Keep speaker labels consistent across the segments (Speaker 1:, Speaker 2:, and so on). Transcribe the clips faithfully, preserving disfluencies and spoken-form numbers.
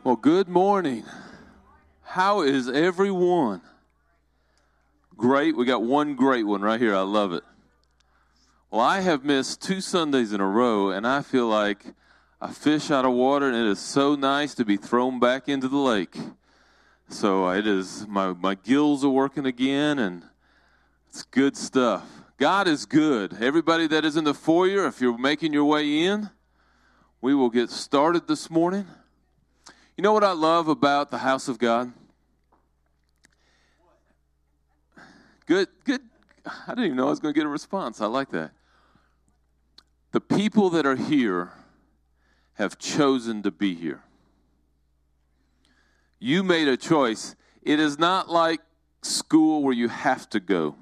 Speaker 1: Well, good morning. How is everyone? Great. We got one great one right here. I love it. Well, I have missed two Sundays in a row, and I feel like a fish out of water, and it is so nice to be thrown back into the lake. So it is, my, my gills are working again, and it's good stuff. God is good. Everybody that is in the foyer, if you're making your way in, we will get started this morning. You know what I love about the house of God? Good, good. I didn't even know I was going to get a response. I like that. The people that are here have chosen to be here. You made a choice. It is not like school where you have to go.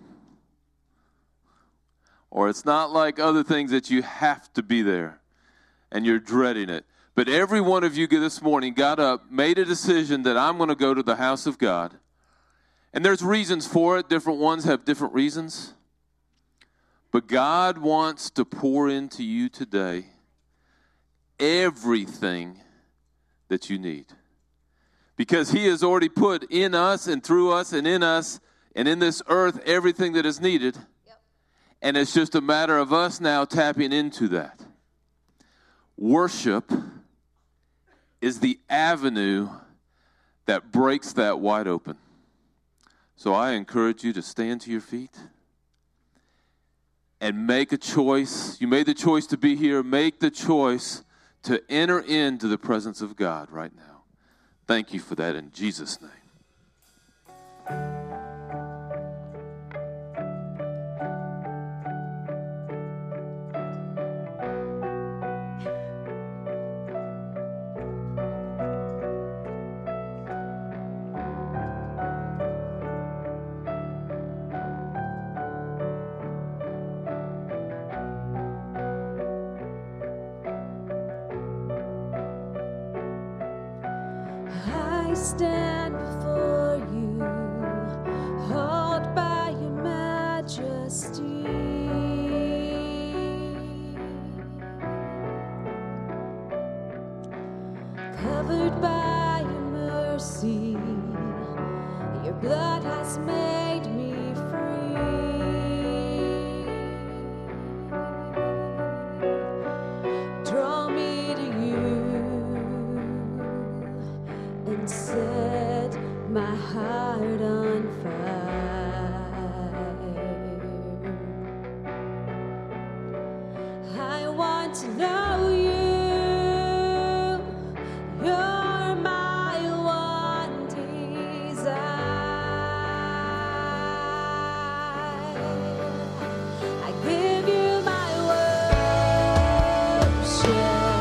Speaker 1: Or it's not like other things that you have to be there and you're dreading it. But every one of you this morning got up, made a decision that I'm going to go to the house of God. And there's reasons for it. Different ones have different reasons. But God wants to pour into you today everything that you need. Because He has already put in us and through us and in us and in this earth everything that is needed. Yep. And it's just a matter of us now tapping into that. Worship is the avenue that breaks that wide open. So I encourage you to stand to your feet and make a choice. You made the choice to be here. Make the choice to enter into the presence of God right now. Thank you for that in Jesus' name.
Speaker 2: I stand before you, held by your majesty. Covered by your mercy, your blood has made me free. Draw me to you and set my heart on fire. I want to know you. You're my one desire. I give you my worship.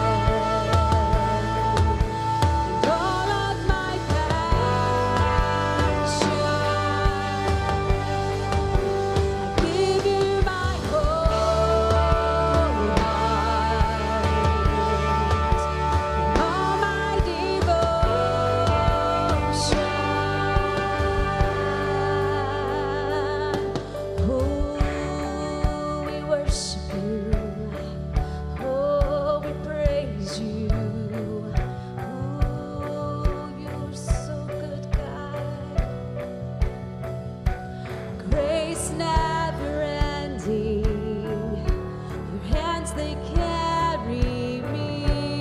Speaker 2: All of my passion. I give you my whole heart. All my devotion. Oh, we worship you. Oh, we praise you. Oh, you're so good, God. Grace never ending. Your hands, they carry me.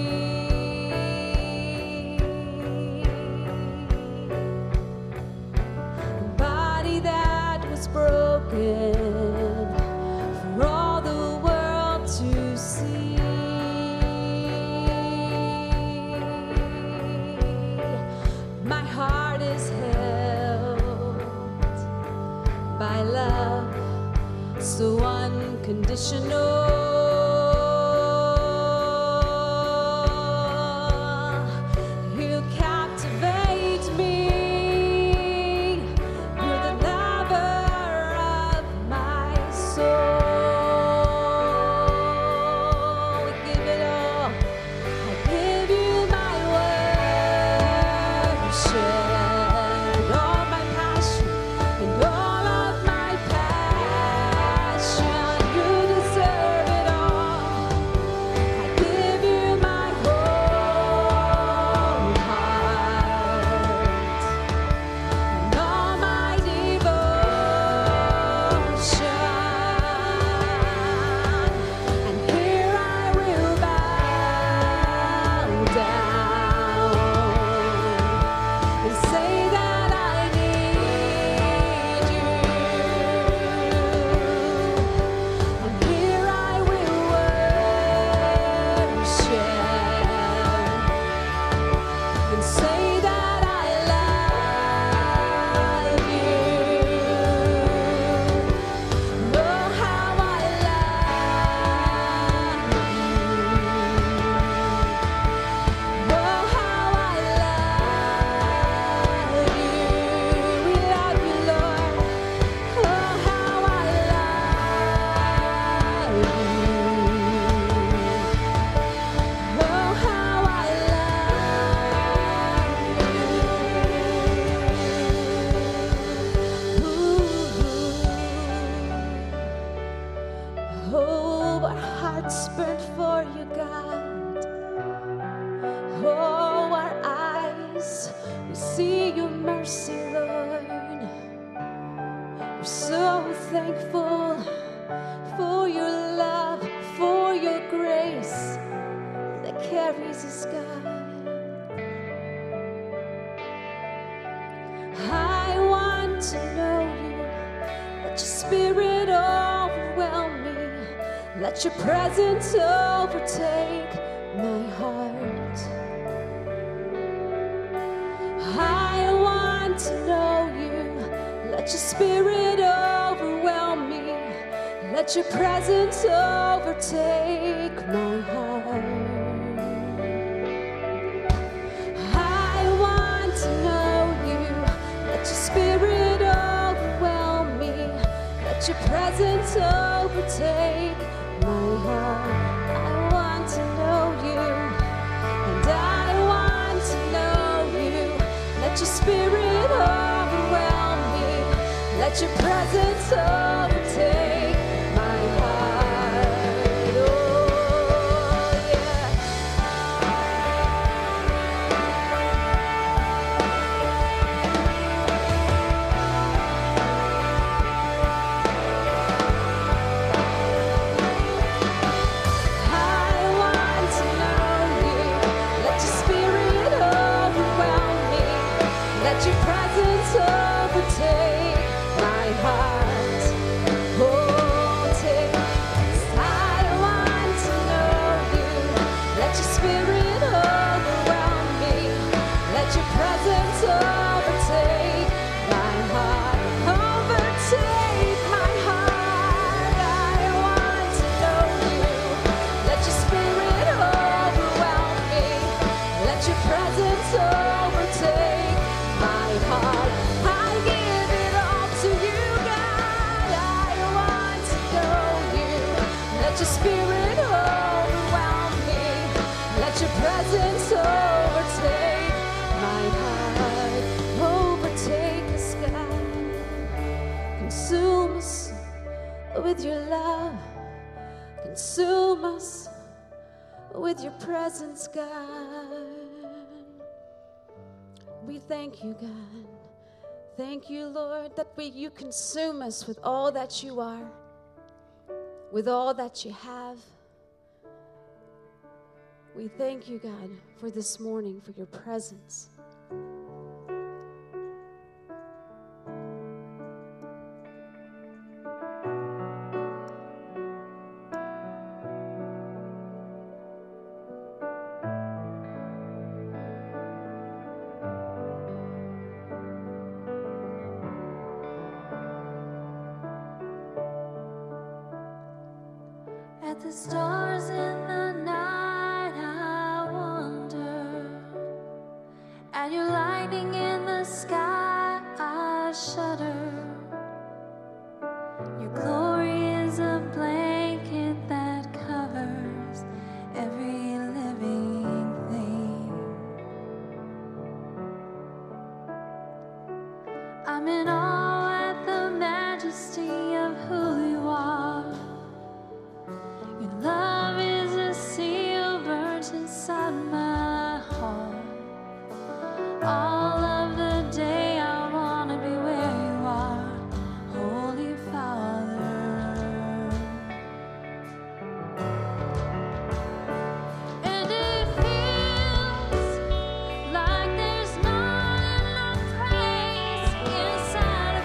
Speaker 2: A body that was broken for all the world to see. My heart is held by love so unconditional. You captivate me. You're the lover of my soul. We give it all. I give you my worship, all my passion, and all of my passion. You deserve it see your mercy, Lord. We're so thankful for your love, for your grace that carries us, God. I want to know you. Let your spirit overwhelm me. Let your presence overtake my heart. I want to know you. Let your spirit overwhelm me. Let your presence overtake my heart. I want to know you. Let your spirit overwhelm me. Let your presence overtake my heart. I want to know you, and I want to know you. Let your spirit overwhelm me. Let your presence overtake my heart. Oh, yeah. I want to know you. Let your spirit overwhelm me. Let your presence overtake my heart. Oh, take. I want to know you. Let your spirit overwhelm me. Let your presence overtake my heart. Overtake my heart. I want to know you. Let your spirit overwhelm me. Let your presence overtake my heart. I give it all to you, God. I want to know you. Let your spirit overwhelm me. Let your presence overtake my heart. Overtake us, God. Consume us with your love. Consume us with your presence, God. We thank you, God. Thank you, Lord, that we, you consume us with all that you are, with all that you have. We thank you, God, for this morning, for your presence.
Speaker 3: At the stars in the night, I wonder. At your lightning in the sky, I shudder. Your glory is a blanket that covers every living thing. I'm in awe at the majesty of who you are. Your love is a seal burnt inside my heart. All of the day I want to be where you are, Holy Father. And it feels like there's not enough praise inside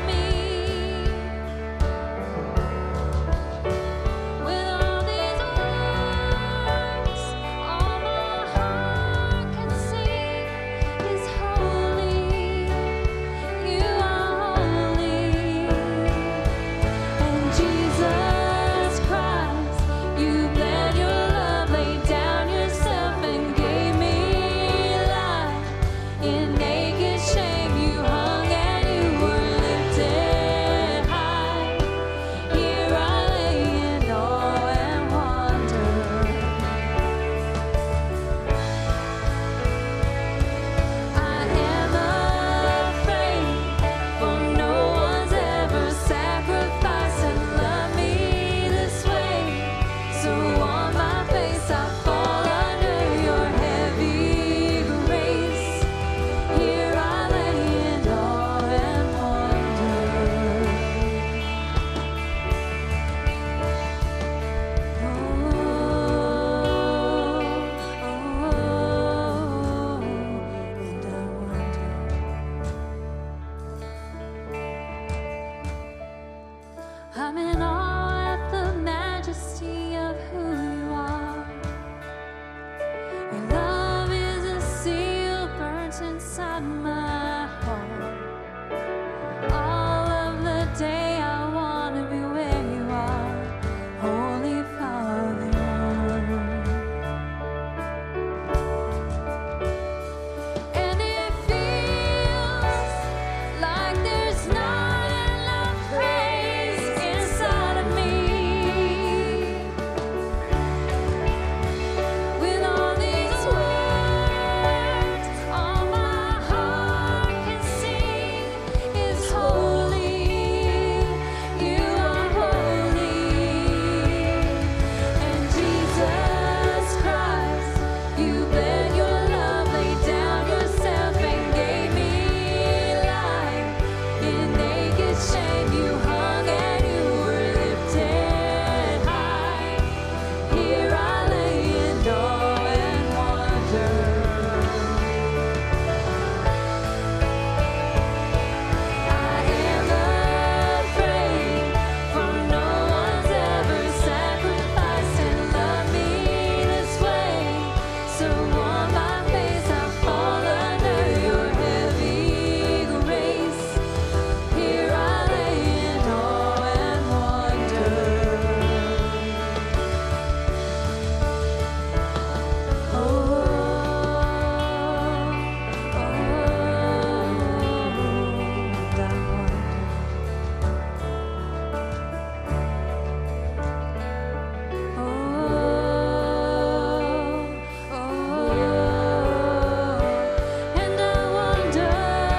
Speaker 3: inside my heart. All of the day I want to be where you are, Holy Father. And it feels like there's not enough praise inside of me. With all these words, all my heart can sing is holy. You are holy. And Jesus Christ, you bled your love, laid down yourself and gave me life. In naked shame you hung and you were lifted high. Here I lay in awe and wonder. I am afraid, for no one's ever sacrificed and loved me this way. So on my face I fall under your heavy grace. Here I lay in awe and wonder. Oh, oh, that wonder. Oh, oh, and I wonder.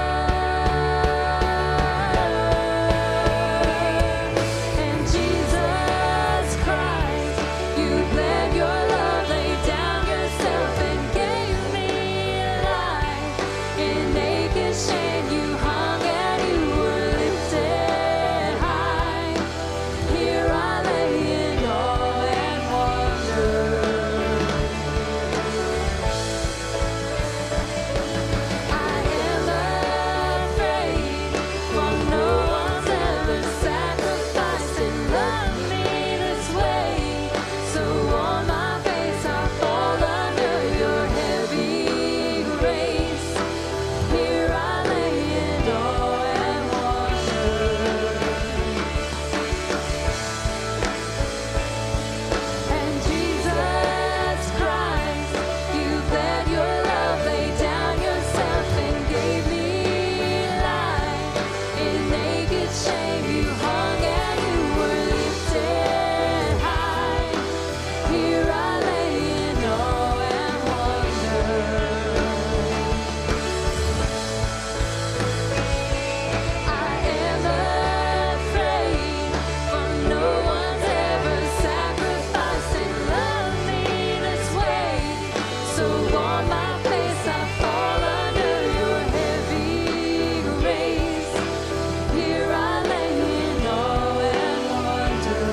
Speaker 3: And Jesus Christ, you bled your love, laid down yourself and gave me life. In naked shame you hung and you were lifted high. Here I lay in awe and wonder. I am afraid, for no one's ever sacrificed and loved me this way. So on my face I fall under your heavy grace. Here I lay in awe and wonder. And Jesus Christ, you bled your love, laid down yourself and gave me life. In naked shame you hung and you were lifted high. Here I lay in awe and wonder. I am afraid, for no one's ever sacrificed and loved me this way. So on my face I fall under your heavy grace. Here I lay in awe and wonder.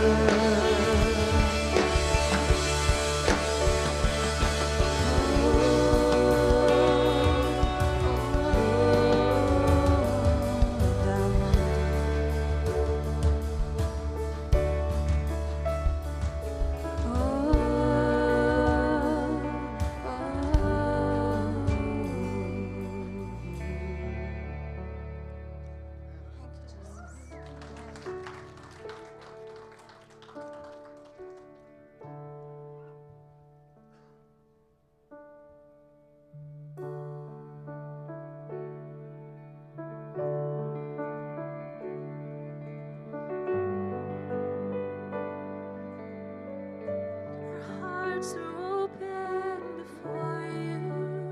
Speaker 3: Our hearts are open before you.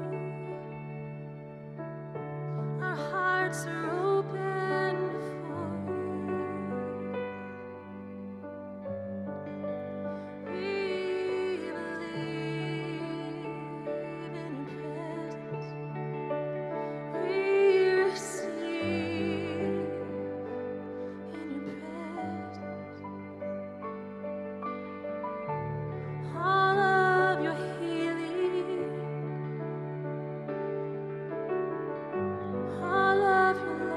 Speaker 3: Our hearts are open before you. We believe in your presence. We receive in your presence. All of your healing, all of your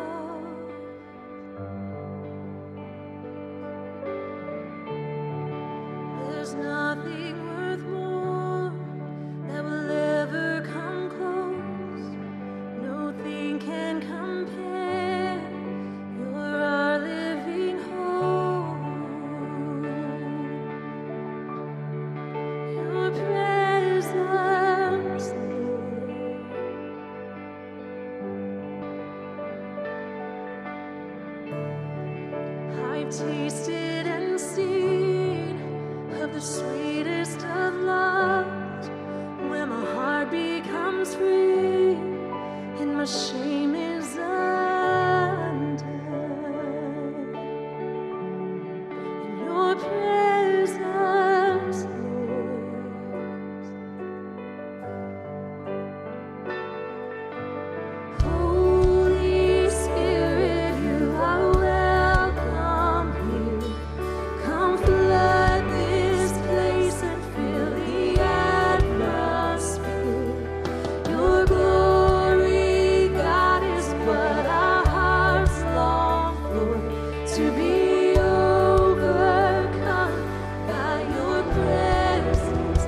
Speaker 3: I've tasted and seen of the sweetest of loves, when my heart becomes free and my shame is undone. In your presence, Lord. Holy Spirit, you are welcome here. Come flood this place and fill the atmosphere. Your glory, God, is what our hearts long for, to be overcome by your presence,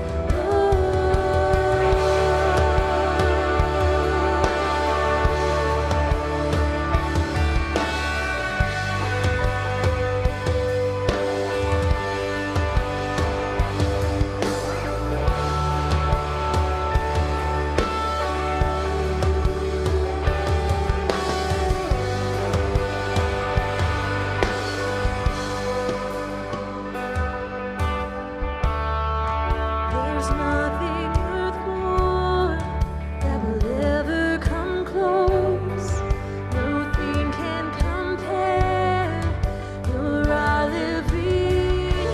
Speaker 3: There's nothing earthborn that will ever come close. Nothing can compare. You're our living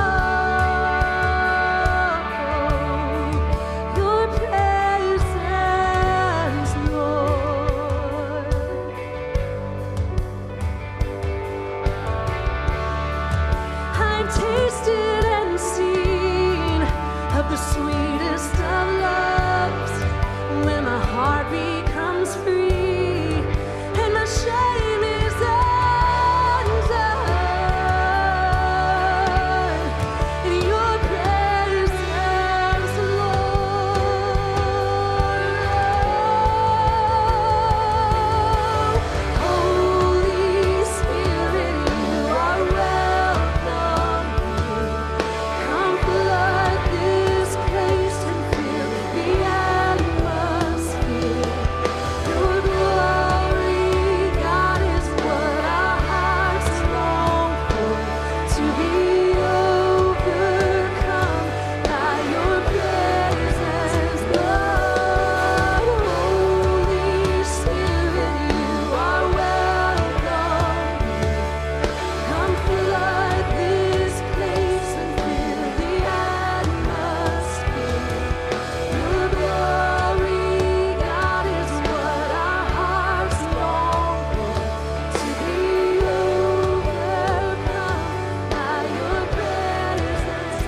Speaker 3: hope. Your presence, Lord. I've tasted and seen of the sweetest of loves, when my heart becomes free and my shame is undone. In your presence, Lord. Holy Spirit, you are welcome here. Come flood this place and fill the atmosphere. Your glory, God, is what our hearts long for, to be overcome by your presence, Lord. Holy Spirit, you are welcome here. Come flood this place and fill the atmosphere. Your glory, God, is what our hearts long for, to be overcome by your presence,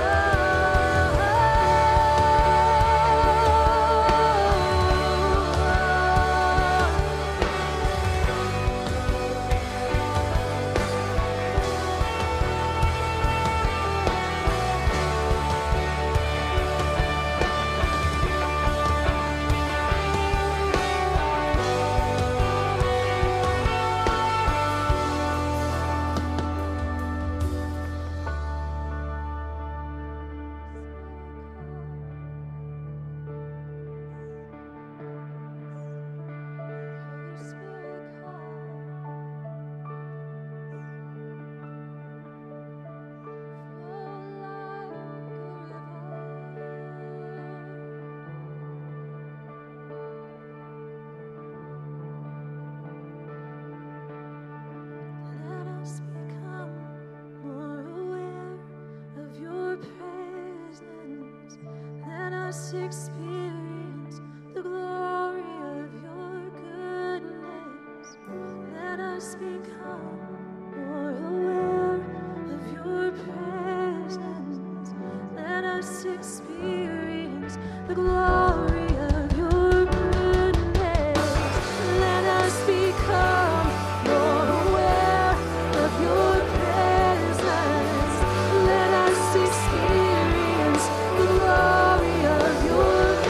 Speaker 3: let us become more aware of your presence. Let us experience the glory of your goodness. Let us become more aware of your presence. Let us experience the glory of your goodness. Let us become more aware of your presence. Let us experience the glory of your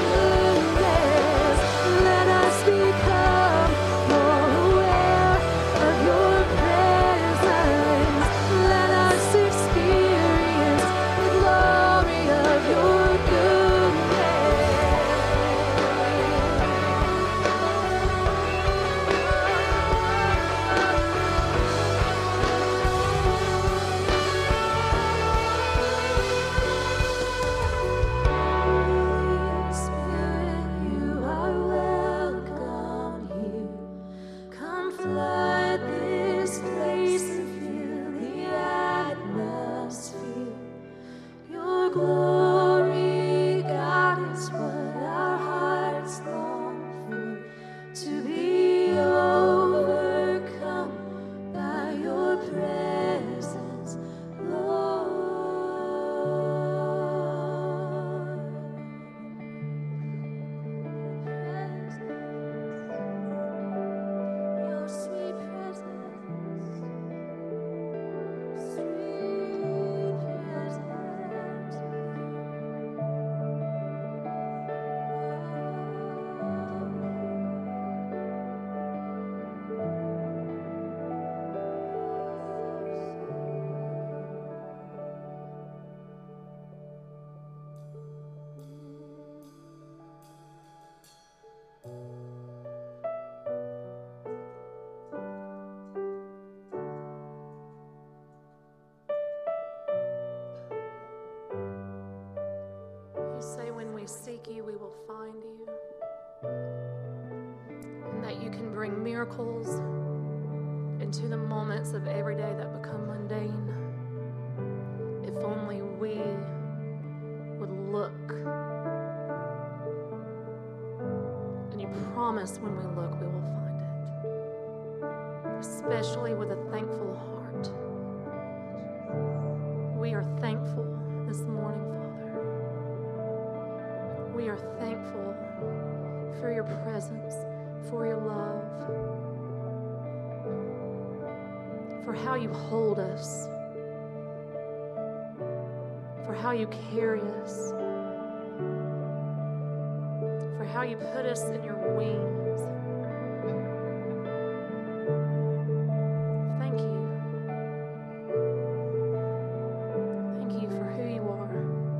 Speaker 2: that you can bring miracles into the moments of every day that become mundane. If only we would look. And you promise when we look, we will find it. Especially with a thankful heart. We are thankful this morning, Father. We are thankful for your presence, for your love, for how you hold us, for how you carry us, for how you put us in your wings. Thank you. Thank you for who you are,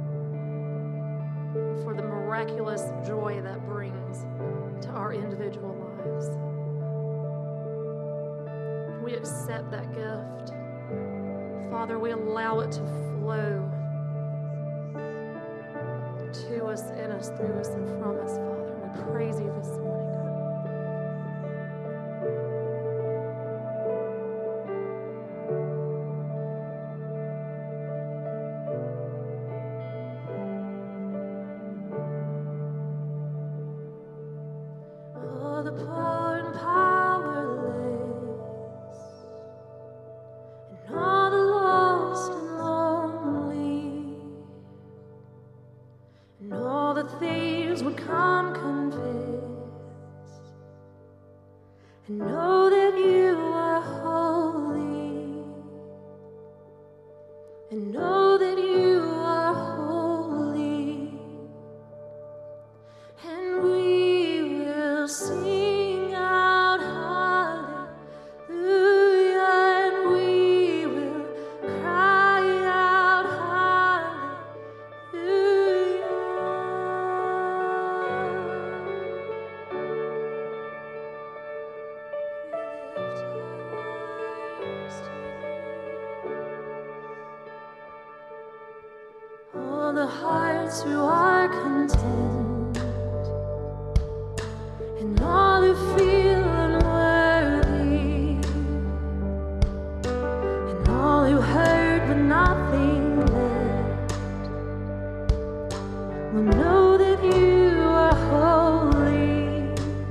Speaker 2: for the miraculous joy that brings to our individual lives. We accept that gift. Father, we allow it to flow to us, in us, through us, and from us, Father. We praise you this morning, God. Oh, the poor and powerless, and all the lost and lonely, and all the thieves would come confess, and know that you are holy, and know that you are holy, and we will sing out hallelujah, and we will cry out hallelujah. All the hearts who are content, and all who feel unworthy, and all who heard but nothing left, will know that you are holy,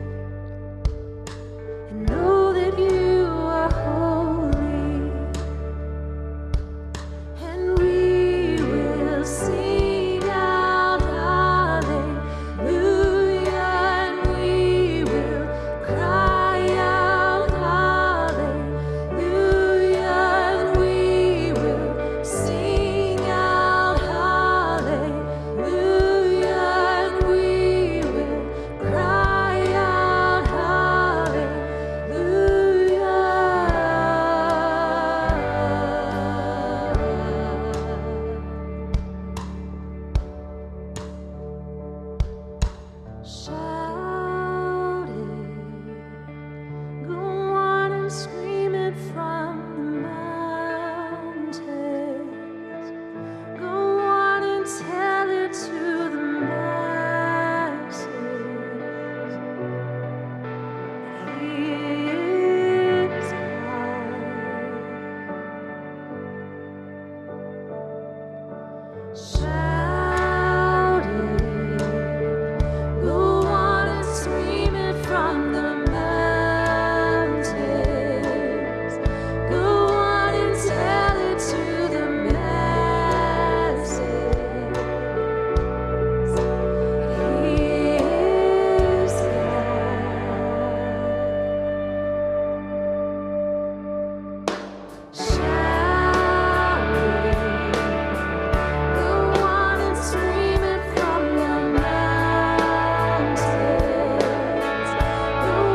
Speaker 2: and know that you are holy, and we will sing out hallelujah, and we will cry out hallelujah, and we will sing out hallelujah, and we will cry out hallelujah. Shout it, go on and scream it from the mountains. Go on and tell it to the masses. He is God. Shout it, go on and scream it from the mountains. Go on and tell it to the masses. He is God. Shout it, go on and scream it from the mountains. Go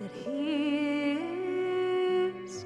Speaker 2: that He is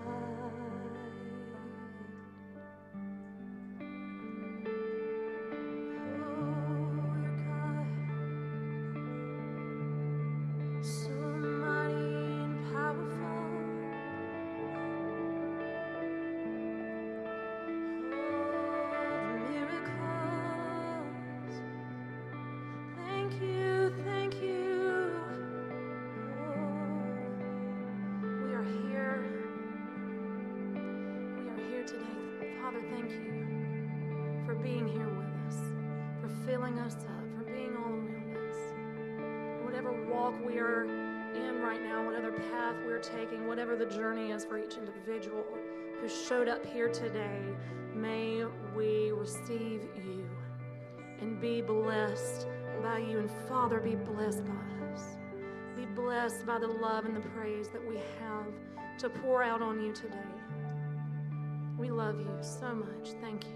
Speaker 2: filling us up, for being all around us. Whatever walk we are in right now, whatever path we're taking, whatever the journey is for each individual who showed up here today, may we receive you and be blessed by you. And Father, be blessed by us. Be blessed by the love and the praise that we have to pour out on you today. We love you so much. Thank you.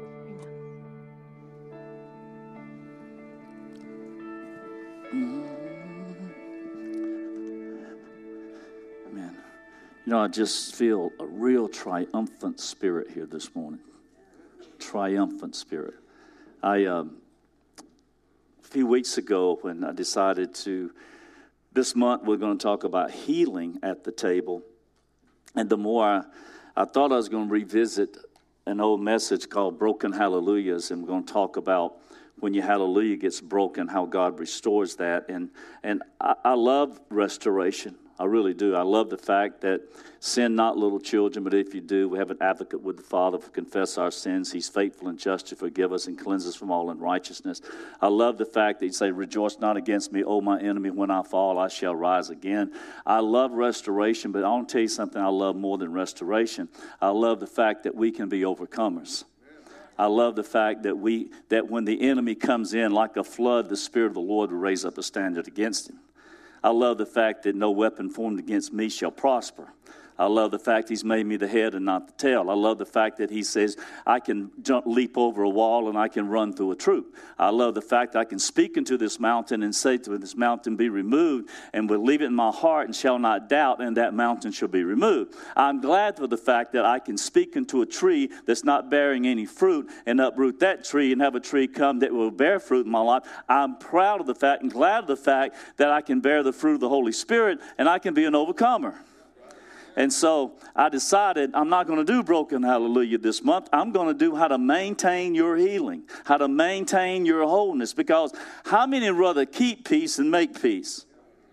Speaker 4: Amen. You know, I just feel a real triumphant spirit here this morning. Triumphant spirit. I, um, a few weeks ago when I decided to, this month we're going to talk about healing at the table. And the more I, I thought I was going to revisit an old message called Broken Hallelujahs, and we're going to talk about when your hallelujah gets broken, how God restores that. And and I, I love restoration. I really do. I love the fact that sin not little children, but if you do, we have an advocate with the Father. If we confess our sins, He's faithful and just to forgive us and cleanse us from all unrighteousness. I love the fact that you say, rejoice not against me, O my enemy. When I fall, I shall rise again. I love restoration, but I want to tell you something I love more than restoration. I love the fact that we can be overcomers. I love the fact that we that when the enemy comes in like a flood, the Spirit of the Lord will raise up a standard against him. I love the fact that no weapon formed against me shall prosper. I love the fact He's made me the head and not the tail. I love the fact that He says I can jump, leap over a wall and I can run through a troop. I love the fact I can speak into this mountain and say to this mountain, be removed, and will leave it in my heart and shall not doubt, and that mountain shall be removed. I'm glad for the fact that I can speak into a tree that's not bearing any fruit and uproot that tree and have a tree come that will bear fruit in my life. I'm proud of the fact and glad of the fact that I can bear the fruit of the Holy Spirit and I can be an overcomer. And so I decided I'm not going to do Broken Hallelujah this month. I'm going to do how to maintain your healing, how to maintain your wholeness. Because how many rather keep peace than make peace?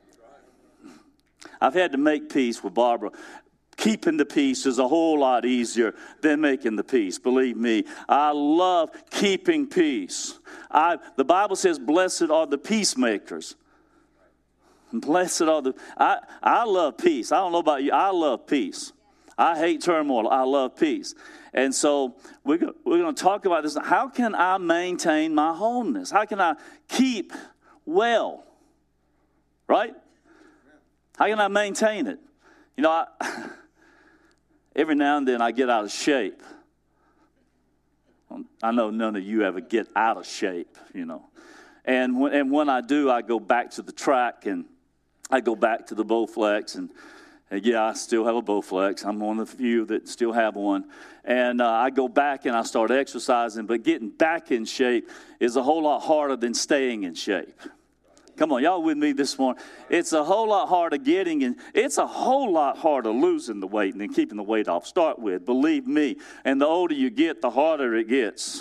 Speaker 4: I've had to make peace with Barbara. Keeping the peace is a whole lot easier than making the peace. Believe me, I love keeping peace. I, the Bible says, blessed are the peacemakers. Blessed are the, I, I love peace. I don't know about you. I love peace. I hate turmoil. I love peace. And so we're, go, we're going to talk about this. How can I maintain my wholeness? How can I keep well? Right? How can I maintain it? You know, I, every now and then I get out of shape. I know none of you ever get out of shape, you know. And when, and when I do, I go back to the track and I go back to the Bowflex, and, and yeah, I still have a Bowflex. I'm one of the few that still have one. And uh, I go back and I start exercising, but getting back in shape is a whole lot harder than staying in shape. Come on, y'all with me this morning? It's a whole lot harder getting in. It's a whole lot harder losing the weight than keeping the weight off. Start with, believe me. And the older you get, the harder it gets.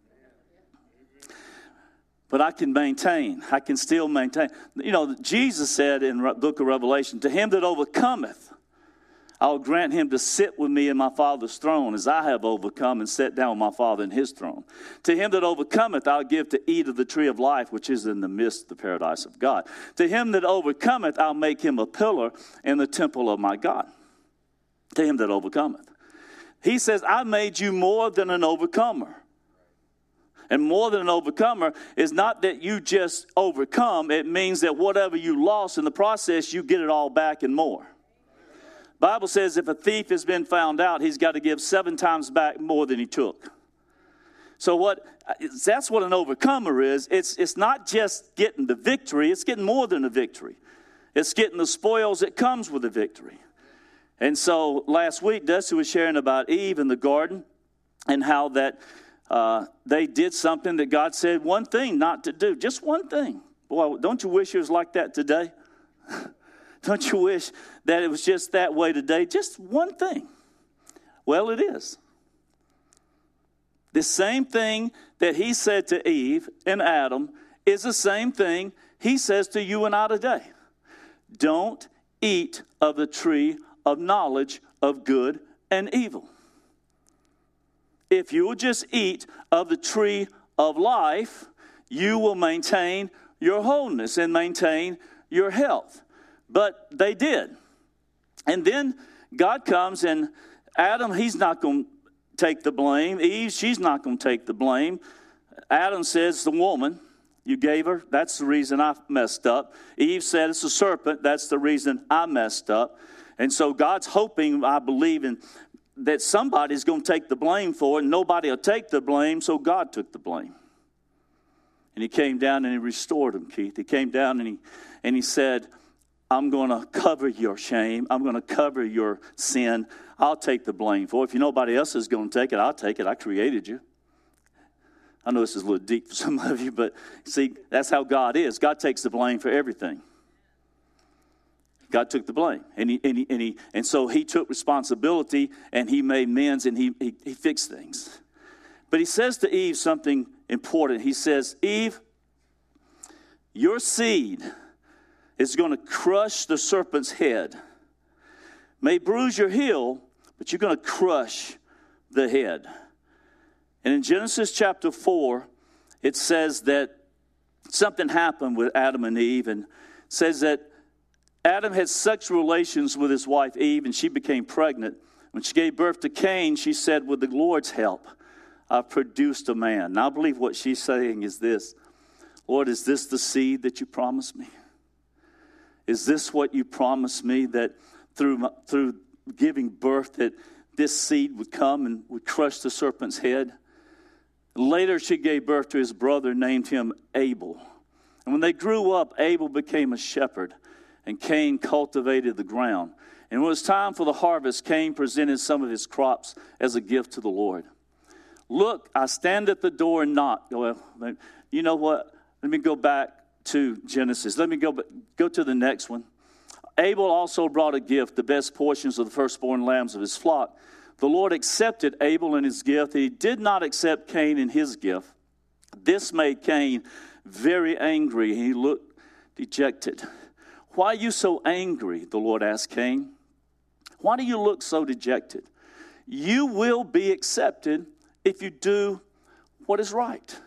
Speaker 4: But I can maintain. I can still maintain. You know, Jesus said in the book of Revelation, to him that overcometh, I'll grant him to sit with me in my Father's throne as I have overcome and sat down with my Father in his throne. To him that overcometh, I'll give to eat of the tree of life, which is in the midst of the paradise of God. To him that overcometh, I'll make him a pillar in the temple of my God. To him that overcometh. He says, I made you more than an overcomer. And more than an overcomer is not that you just overcome. It means that whatever you lost in the process, you get it all back and more. Bible says if a thief has been found out, he's got to give seven times back more than he took. So what? That's what an overcomer is. It's, it's not just getting the victory. It's getting more than a victory. It's getting the spoils that comes with the victory. And so last week, Dusty was sharing about Eve in the garden and how that uh, they did something that God said one thing not to do. Just one thing. Boy, don't you wish it was like that today? Don't you wish that it was just that way today? Just one thing. Well, it is. The same thing that he said to Eve and Adam is the same thing he says to you and I today. Don't eat of the tree of knowledge of good and evil. If you will just eat of the tree of life, you will maintain your wholeness and maintain your health. But they did. And then God comes and Adam, he's not going to take the blame. Eve, she's not going to take the blame. Adam says, the woman you gave her, that's the reason I messed up. Eve said, it's a serpent, that's the reason I messed up. And so God's hoping, I believe, in, that somebody's going to take the blame for it. And nobody will take the blame, so God took the blame. And he came down and he restored him, Keith. He came down and he, and he said, I'm going to cover your shame. I'm going to cover your sin. I'll take the blame for it. If nobody else is going to take it, I'll take it. I created you. I know this is a little deep for some of you, but see, that's how God is. God takes the blame for everything. God took the blame, and he and he and, he, and so he took responsibility, and he made amends, and he, he he fixed things. But he says to Eve something important. He says, Eve, your seed is going to crush the serpent's head. May bruise your heel, but you're going to crush the head. And in Genesis chapter four, it says that something happened with Adam and Eve, and it says that Adam had sexual relations with his wife Eve, and she became pregnant. When she gave birth to Cain, she said, with the Lord's help, I've produced a man. Now I believe what she's saying is this: Lord, is this the seed that you promised me? Is this what you promised me, that through through giving birth that this seed would come and would crush the serpent's head? Later she gave birth to his brother, named him Abel. And when they grew up, Abel became a shepherd, and Cain cultivated the ground. And when it was time for the harvest, Cain presented some of his crops as a gift to the Lord. Look, I stand at the door and knock. Well, you know what? Let me go back to Genesis. Let me go, go to the next one. Abel also brought a gift, the best portions of the firstborn lambs of his flock. The Lord accepted Abel and his gift. He did not accept Cain and his gift. This made Cain very angry. He looked dejected. Why are you so angry? The Lord asked Cain. Why do you look so dejected? You will be accepted if you do what is right.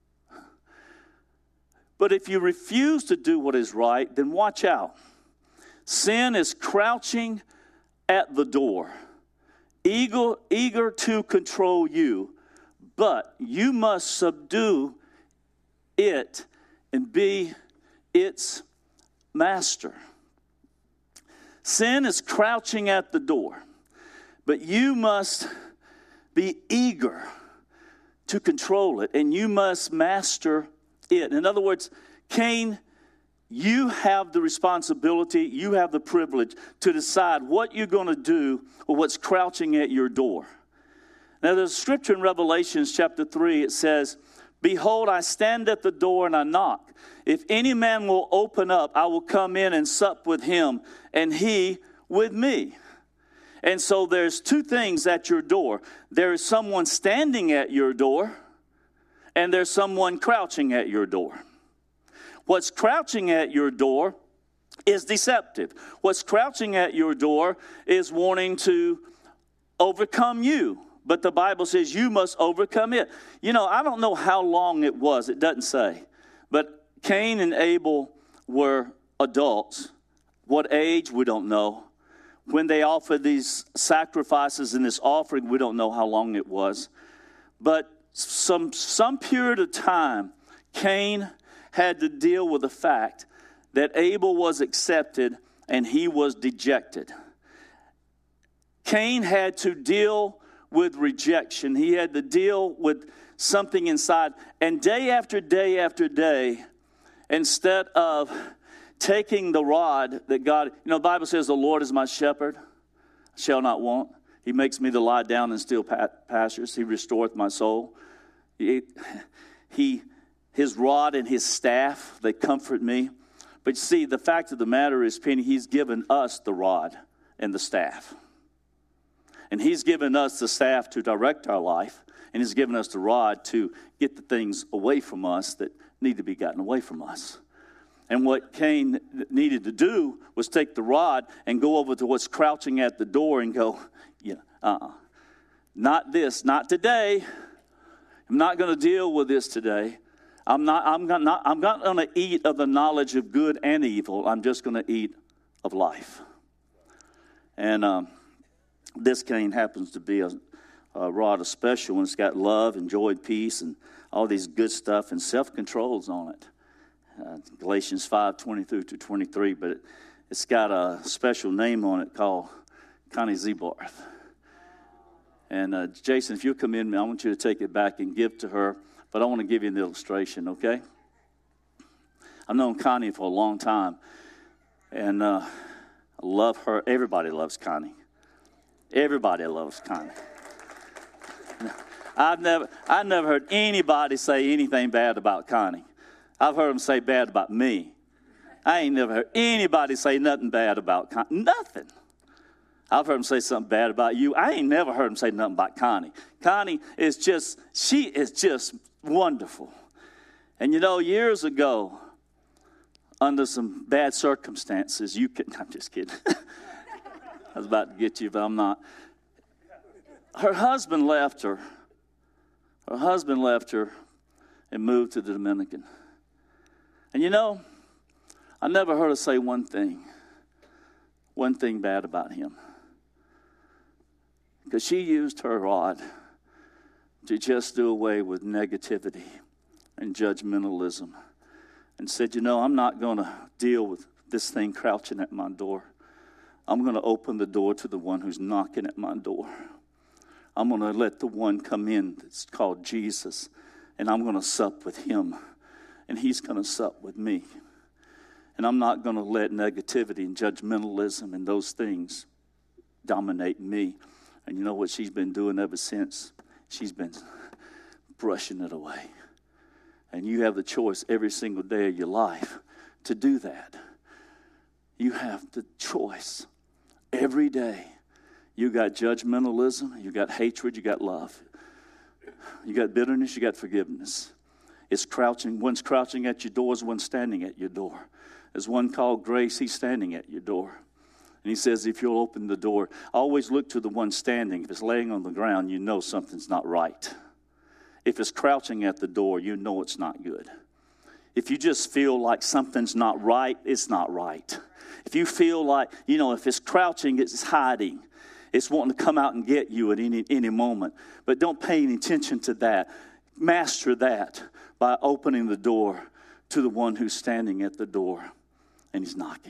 Speaker 4: But if you refuse to do what is right, then watch out. Sin is crouching at the door, eager, eager to control you, but you must subdue it and be its master. Sin is crouching at the door, but you must be eager to control it, and you must master it. In other words, Cain, you have the responsibility, you have the privilege to decide what you're going to do with what's crouching at your door. Now, there's a scripture in Revelation chapter three. It says, behold, I stand at the door and I knock. If any man will open up, I will come in and sup with him, and he with me. And so there's two things at your door. There is someone standing at your door, and there's someone crouching at your door. What's crouching at your door is deceptive. What's crouching at your door is wanting to overcome you. But the Bible says you must overcome it. You know, I don't know how long it was. It doesn't say. But Cain and Abel were adults. What age, we don't know. When they offered these sacrifices and this offering, we don't know how long it was. But some, some period of time, Cain had to deal with the fact that Abel was accepted and he was dejected. Cain had to deal with rejection. He had to deal with something inside. And day after day after day, instead of taking the rod that God, you know, the Bible says, the Lord is my shepherd, I shall not want. He makes me to lie down in still pastures. He restoreth my soul. He, he, his rod and his staff, they comfort me. But you see, the fact of the matter is, Penny, he's given us the rod and the staff. And he's given us the staff to direct our life. And he's given us the rod to get the things away from us that need to be gotten away from us. And what Cain needed to do was take the rod and go over to what's crouching at the door and go, yeah, uh-uh. Not this, not today. I'm not going to deal with this today. I'm not, I'm not, I'm not going to eat of the knowledge of good and evil. I'm just going to eat of life. And um, this cane happens to be a, a rod of special, and it's got love and joy and peace and all these good stuff, and self-control's on it. Uh, Galatians five, twenty-two to twenty-three, but it, it's got a special name on it called Connie Zebarth. And uh, Jason, if you'll come in, I want you to take it back and give to her, but I want to give you an illustration, okay? I've known Connie for a long time, and uh, I love her. Everybody loves Connie. Everybody loves Connie. I've never, I've never heard anybody say anything bad about Connie. I've heard them say bad about me. I ain't never heard anybody say nothing bad about Connie. Nothing. I've heard them say something bad about you. I ain't never heard them say nothing about Connie. Connie is just, she is just wonderful. And you know, years ago, under some bad circumstances, you could, I'm just kidding. I was about to get you, but I'm not. Her husband left her. Her husband left her and moved to the Dominican. And you know, I never heard her say one thing, one thing bad about him. Because she used her rod to just do away with negativity and judgmentalism and said, you know, I'm not going to deal with this thing crouching at my door. I'm going to open the door to the one who's knocking at my door. I'm going to let the one come in that's called Jesus, and I'm going to sup with him, and he's going to sup with me. And I'm not going to let negativity and judgmentalism and those things dominate me. And you know what she's been doing ever since? She's been brushing it away. And you have the choice every single day of your life to do that. You have the choice every day. You got judgmentalism, you got hatred, you got love. You got bitterness, you got forgiveness. It's crouching. One's crouching at your door, is one standing at your door. There's one called grace, he's standing at your door. And he says, if you'll open the door, always look to the one standing. If it's laying on the ground, you know something's not right. If it's crouching at the door, you know it's not good. If you just feel like something's not right, it's not right. If you feel like, you know, if it's crouching, it's hiding. It's wanting to come out and get you at any, any moment. But don't pay any attention to that. Master that by opening the door to the one who's standing at the door, and he's knocking.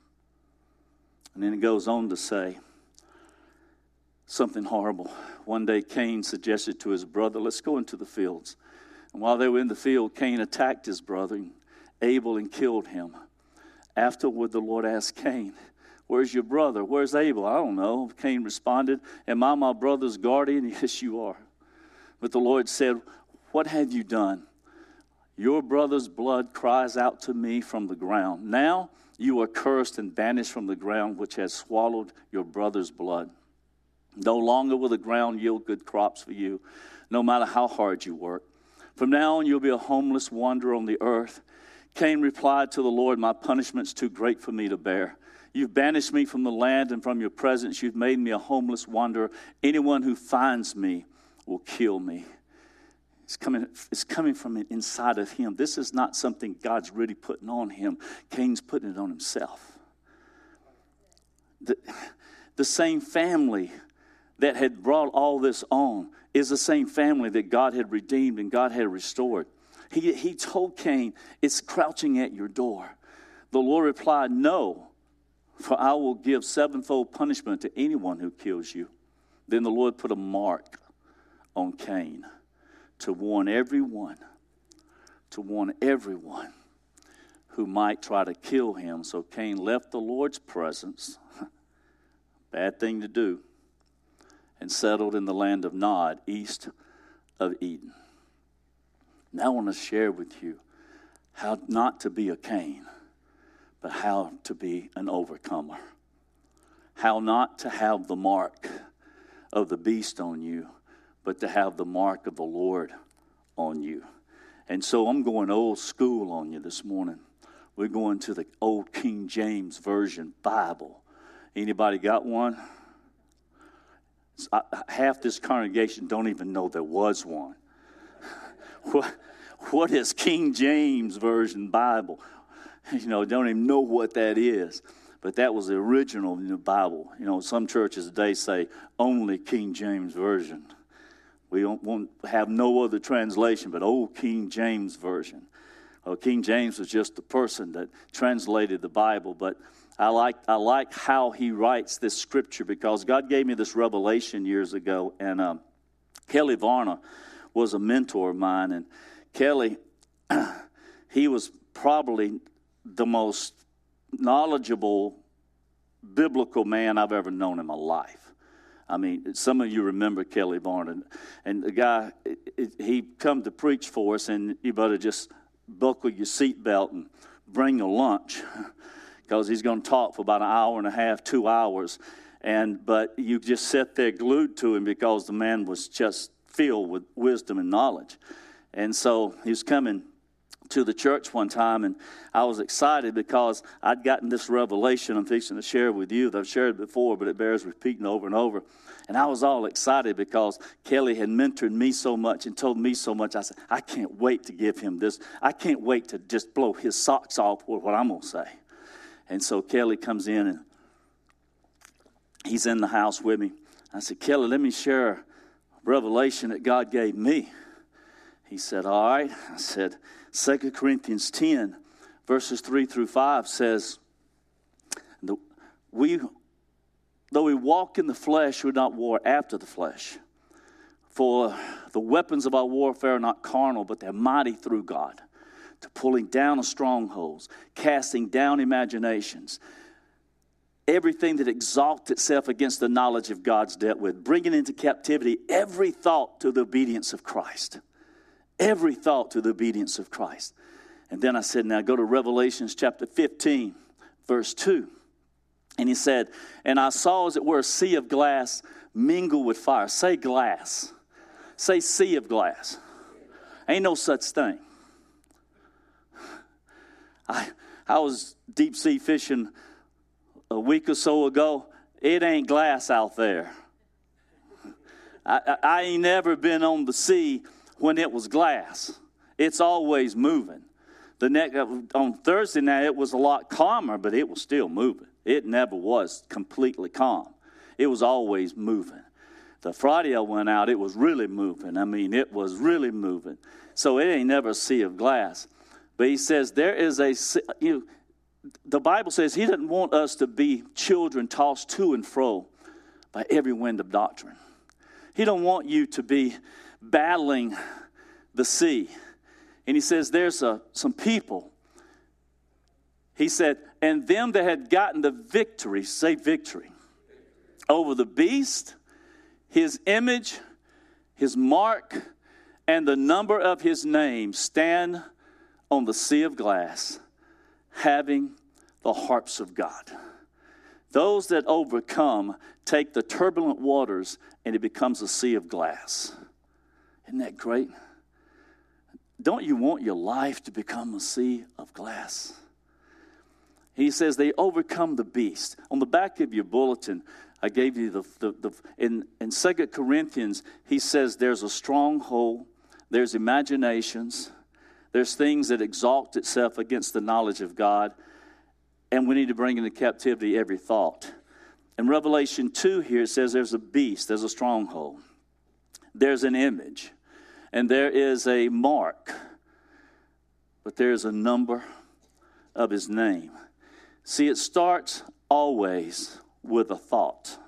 Speaker 4: And then it goes on to say something horrible. One day Cain suggested to his brother, let's go into the fields. And while they were in the field, Cain attacked his brother, Abel, and killed him. Afterward, the Lord asked Cain, where's your brother? Where's Abel? I don't know. Cain responded, am I my brother's guardian? Yes, you are. But the Lord said, what have you done? Your brother's blood cries out to me from the ground. Now you are cursed and banished from the ground which has swallowed your brother's blood. No longer will the ground yield good crops for you, no matter how hard you work. From now on you'll be a homeless wanderer on the earth. Cain replied to the Lord, my punishment's too great for me to bear. You've banished me from the land and from your presence. You've made me a homeless wanderer. Anyone who finds me will kill me. It's coming, it's coming from inside of him. This is not something God's really putting on him. Cain's putting it on himself. The, the same family that had brought all this on is the same family that God had redeemed and God had restored. He, he told Cain, it's crouching at your door. The Lord replied, no, for I will give sevenfold punishment to anyone who kills you. Then the Lord put a mark on Cain to warn everyone, to warn everyone who might try to kill him. So Cain left the Lord's presence, bad thing to do, and settled in the land of Nod, east of Eden. Now I want to share with you how not to be a Cain, but how to be an overcomer. How not to have the mark of the beast on you, but to have the mark of the Lord on you. And so I'm going old school on you this morning. We're going to the old King James Version Bible. Anybody got one? Half this congregation don't even know there was one. What, what is King James Version Bible? You know, don't even know what that is. But that was the original in the Bible. You know, some churches today say only King James Version. We don't won't have no other translation but old King James Version. Well, King James was just the person that translated the Bible, but I like I like how he writes this scripture, because God gave me this revelation years ago, and um, Kelly Varner was a mentor of mine, and Kelly, he was probably the most knowledgeable biblical man I've ever known in my life. I mean, some of you remember Kelly Varner, and the guy, it, it, he come to preach for us, and you better just buckle your seatbelt and bring your lunch, because he's going to talk for about an hour and a half, two hours, and but you just sit there glued to him, because the man was just filled with wisdom and knowledge. And so he was coming to the church one time, and I was excited because I'd gotten this revelation I'm fixing to share with you that I've shared before, but it bears repeating over and over. And I was all excited because Kelly had mentored me so much and told me so much. I said, I can't wait to give him this. I can't wait to just blow his socks off with what I'm going to say. And so Kelly comes in, and he's in the house with me. I said, Kelly, let me share a revelation that God gave me. He said, all right. I said, Second Corinthians ten, verses three through five says, we, though we walk in the flesh, we not war after the flesh. For the weapons of our warfare are not carnal, but they're mighty through God, to pulling down of strongholds, casting down imaginations, everything that exalts itself against the knowledge of God's dealt with, bringing into captivity every thought to the obedience of Christ. Every thought to the obedience of Christ. And then I said, now go to Revelations chapter fifteen, verse two. And he said, and I saw as it were a sea of glass mingled with fire. Say glass. Say sea of glass. Ain't no such thing. I, I was deep sea fishing a week or so ago. It ain't glass out there. I, I, I ain't never been on the sea when it was glass. It's always moving. The next, on Thursday night, it was a lot calmer, but it was still moving. It never was completely calm. It was always moving. The Friday I went out, it was really moving. I mean, it was really moving. So it ain't never a sea of glass. But he says there is a, you know, the Bible says he doesn't want us to be children tossed to and fro by every wind of doctrine. He don't want you to be battling the sea. And he says there's a, some people. He said, and them that had gotten the victory, say victory, over the beast, his image, his mark, and the number of his name stand on the sea of glass, having the harps of God. Those that overcome take the turbulent waters, and it becomes a sea of glass. Isn't that great? Don't you want your life to become a sea of glass? He says they overcome the beast. On the back of your bulletin, I gave you the, the, the in, in Second Corinthians, he says there's a stronghold, there's imaginations, there's things that exalt itself against the knowledge of God, and we need to bring into captivity every thought. In Revelation two here, it says there's a beast, there's a stronghold, there's an image, and there is a mark, but there's a number of his name. See, it starts always with a thought.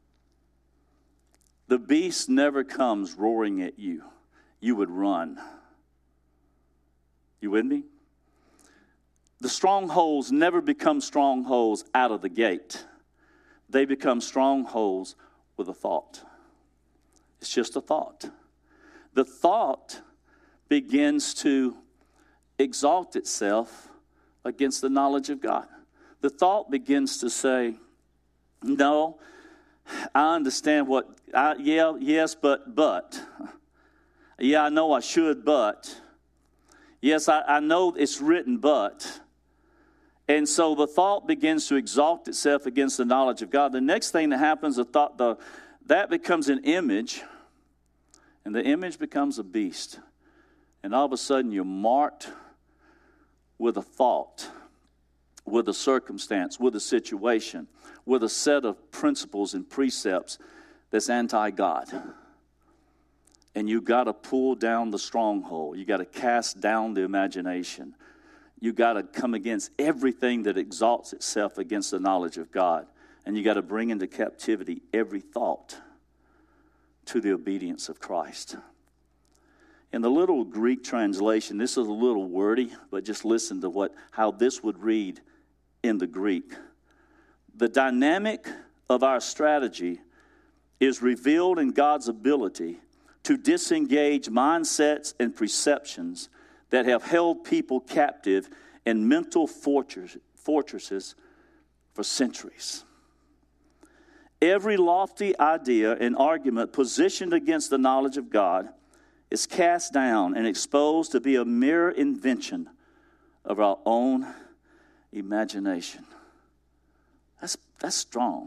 Speaker 4: The beast never comes roaring at you. You would run. You with me? the strongholds never become strongholds out of the gate. They become strongholds with a thought. It's just a thought. The thought begins to exalt itself against the knowledge of God. The thought begins to say, no, I understand what, I, yeah, yes, but, but. Yeah, I know I should, but. Yes, I, I know it's written, but. And so the thought begins to exalt itself against the knowledge of God. The next thing that happens, the thought, the, that becomes an image, and the image becomes a beast. And all of a sudden you're marked with a thought, with a circumstance, with a situation, with a set of principles and precepts that's anti-God. And you got to pull down the stronghold. You got to cast down the imagination. You got to come against everything that exalts itself against the knowledge of God. And you got to bring into captivity every thought to the obedience of Christ. In the little Greek translation, this is a little wordy, but just listen to what how this would read in the Greek. The dynamic of our strategy is revealed in God's ability to disengage mindsets and perceptions that have held people captive in mental fortress, fortresses for centuries. Every lofty idea and argument positioned against the knowledge of God is cast down and exposed to be a mere invention of our own imagination. That's, that's strong.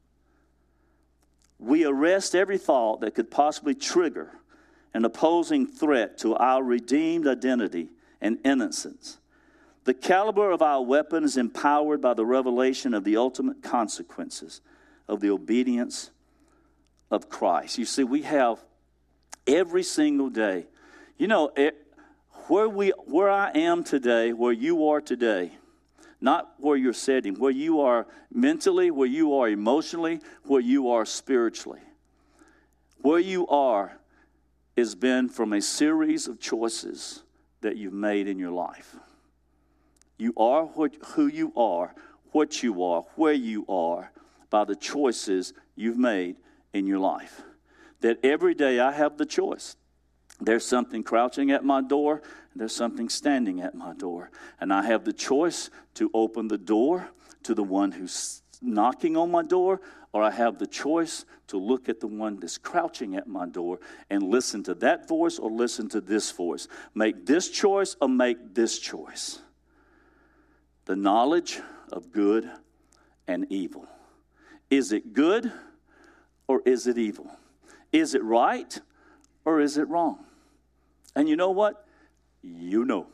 Speaker 4: We arrest every thought that could possibly trigger an opposing threat to our redeemed identity and innocence. The caliber of our weapon is empowered by the revelation of the ultimate consequences of the obedience of Christ. You see, we have every single day. You know, it, where we, where I am today, where you are today, not where you're sitting, where you are mentally, where you are emotionally, where you are spiritually. Where you are has been from a series of choices that you've made in your life. You are what, who you are, what you are, where you are, by the choices you've made in your life. That every day I have the choice. There's something crouching at my door, and there's something standing at my door. And I have the choice to open the door to the one who's knocking on my door, or I have the choice to look at the one that's crouching at my door and listen to that voice or listen to this voice. Make this choice or make this choice. The knowledge of good and evil. Is it good or is it evil? Is it right or is it wrong? And you know what? You know.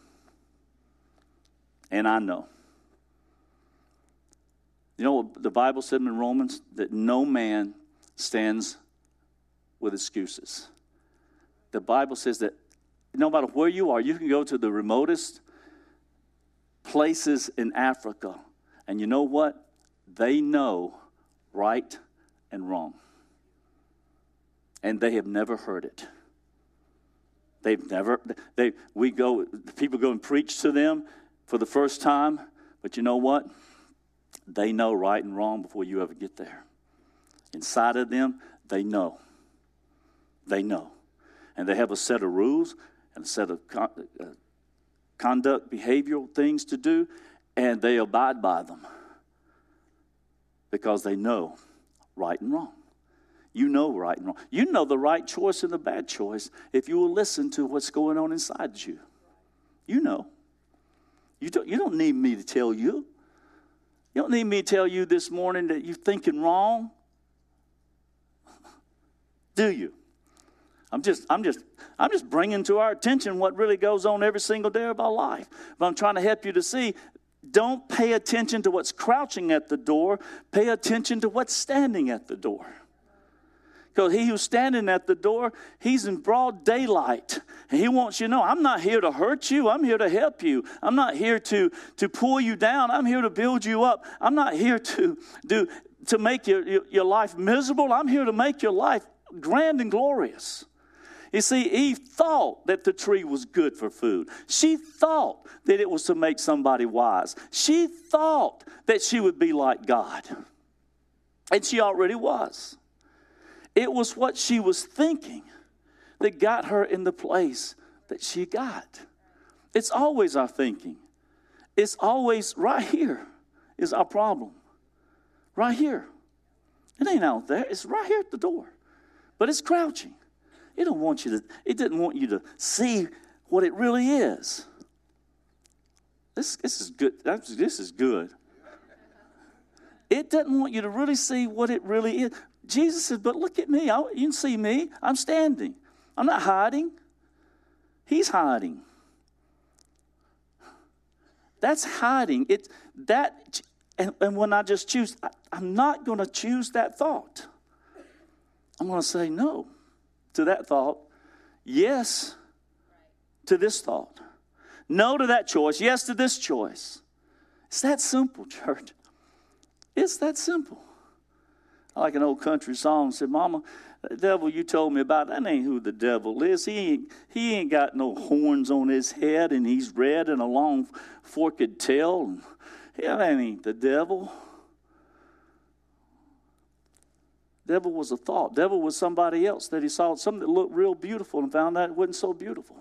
Speaker 4: And I know. You know what the Bible said in Romans? That no man stands with excuses. The Bible says that no matter where you are, you can go to the remotest places in Africa. And you know what? They know right and wrong. And they have never heard it. They've never, they, we go, people go and preach to them for the first time. But you know what? They know right and wrong before you ever get there. Inside of them, they know. They know. And they have a set of rules and a set of con- uh, conduct, behavioral things to do, and they abide by them because they know right and wrong. You know right and wrong. You know the right choice and the bad choice if you will listen to what's going on inside you. You know. You don't, you don't need me to tell you. You don't need me to tell you this morning that you're thinking wrong. Do you? I'm just, I'm just, I'm just bringing to our attention what really goes on every single day of our life. But I'm trying to help you to see, don't pay attention to what's crouching at the door. Pay attention to what's standing at the door. Because he who's standing at the door, he's in broad daylight. And he wants you to know, I'm not here to hurt you. I'm here to help you. I'm not here to, to pull you down. I'm here to build you up. I'm not here to, do, to make your, your, your life miserable. I'm here to make your life grand and glorious. You see, Eve thought that the tree was good for food. She thought that it was to make somebody wise. She thought that she would be like God. And she already was. It was what she was thinking that got her in the place that she got. It's always our thinking. It's always right here is our problem. Right here. It ain't out there. It's right here at the door. But it's crouching. It don't want you to, it didn't want you to see what it really is. This, this is good. This is good. It doesn't want you to really see what it really is. Jesus said, but look at me. I, you can see me. I'm standing. I'm not hiding. He's hiding. That's hiding. It that and, and when I just choose, I, I'm not going to choose that thought. I'm going to say no to that thought. Yes to this thought. No to that choice. Yes to this choice. It's that simple, church. It's that simple. I like an old country song. Said, Mama, the devil you told me about, that ain't who the devil is. He ain't, he ain't got no horns on his head, and he's red and a long forked tail. Yeah, that ain't the devil. Devil was a thought. Devil was somebody else that he saw, something that looked real beautiful and found out it wasn't so beautiful.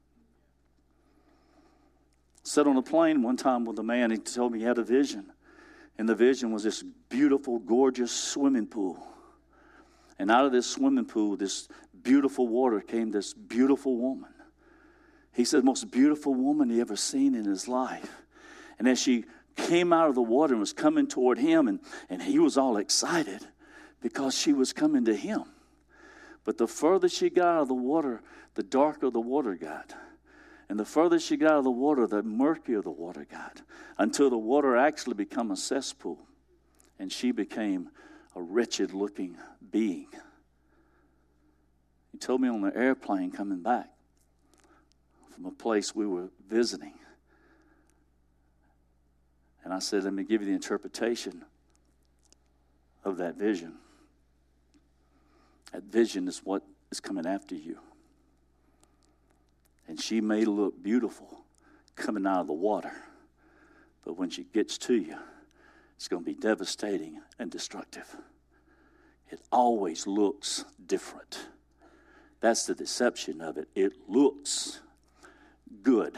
Speaker 4: Sat on a plane one time with a man. He told me he had a vision. And the vision was this beautiful, gorgeous swimming pool. And out of this swimming pool, this beautiful water, came this beautiful woman. He said, the most beautiful woman he ever seen in his life. And as she came out of the water and was coming toward him, and, and he was all excited because she was coming to him. But the further she got out of the water, the darker the water got. And the further she got out of the water, the murkier the water got, until the water actually became a cesspool, and she became a wretched-looking being. He told me on the airplane coming back from a place we were visiting. And I said, let me give you the interpretation of that vision. That vision is what is coming after you. And she may look beautiful coming out of the water, but when she gets to you, it's going to be devastating and destructive. It always looks different. That's the deception of it. It looks good.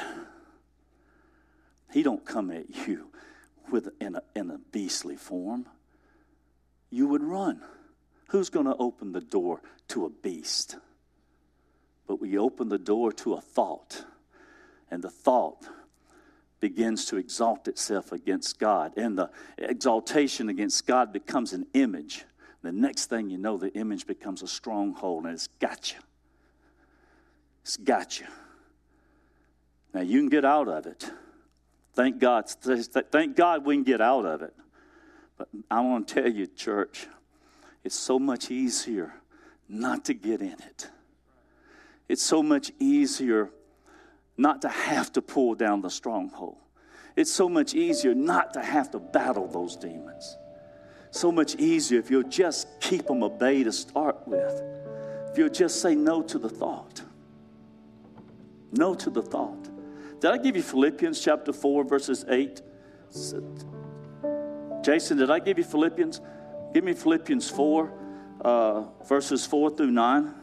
Speaker 4: He don't come at you with in a, in a beastly form. You would run. Who's going to open the door to a beast? But we open the door to a thought, and the thought begins to exalt itself against God, and the exaltation against God becomes an image. The next thing you know, the image becomes a stronghold, and it's got you. It's got you. Now, you can get out of it. Thank God. Thank God we can get out of it. But I want to tell you, church, it's so much easier not to get in it. It's so much easier not to have to pull down the stronghold. It's so much easier not to have to battle those demons. So much easier if you'll just keep them at bay to start with. If you'll just say no to the thought. No to the thought. Did I give you Philippians chapter four, verses eight? Jason, did I give you Philippians? Give me Philippians four, uh, verses four through nine.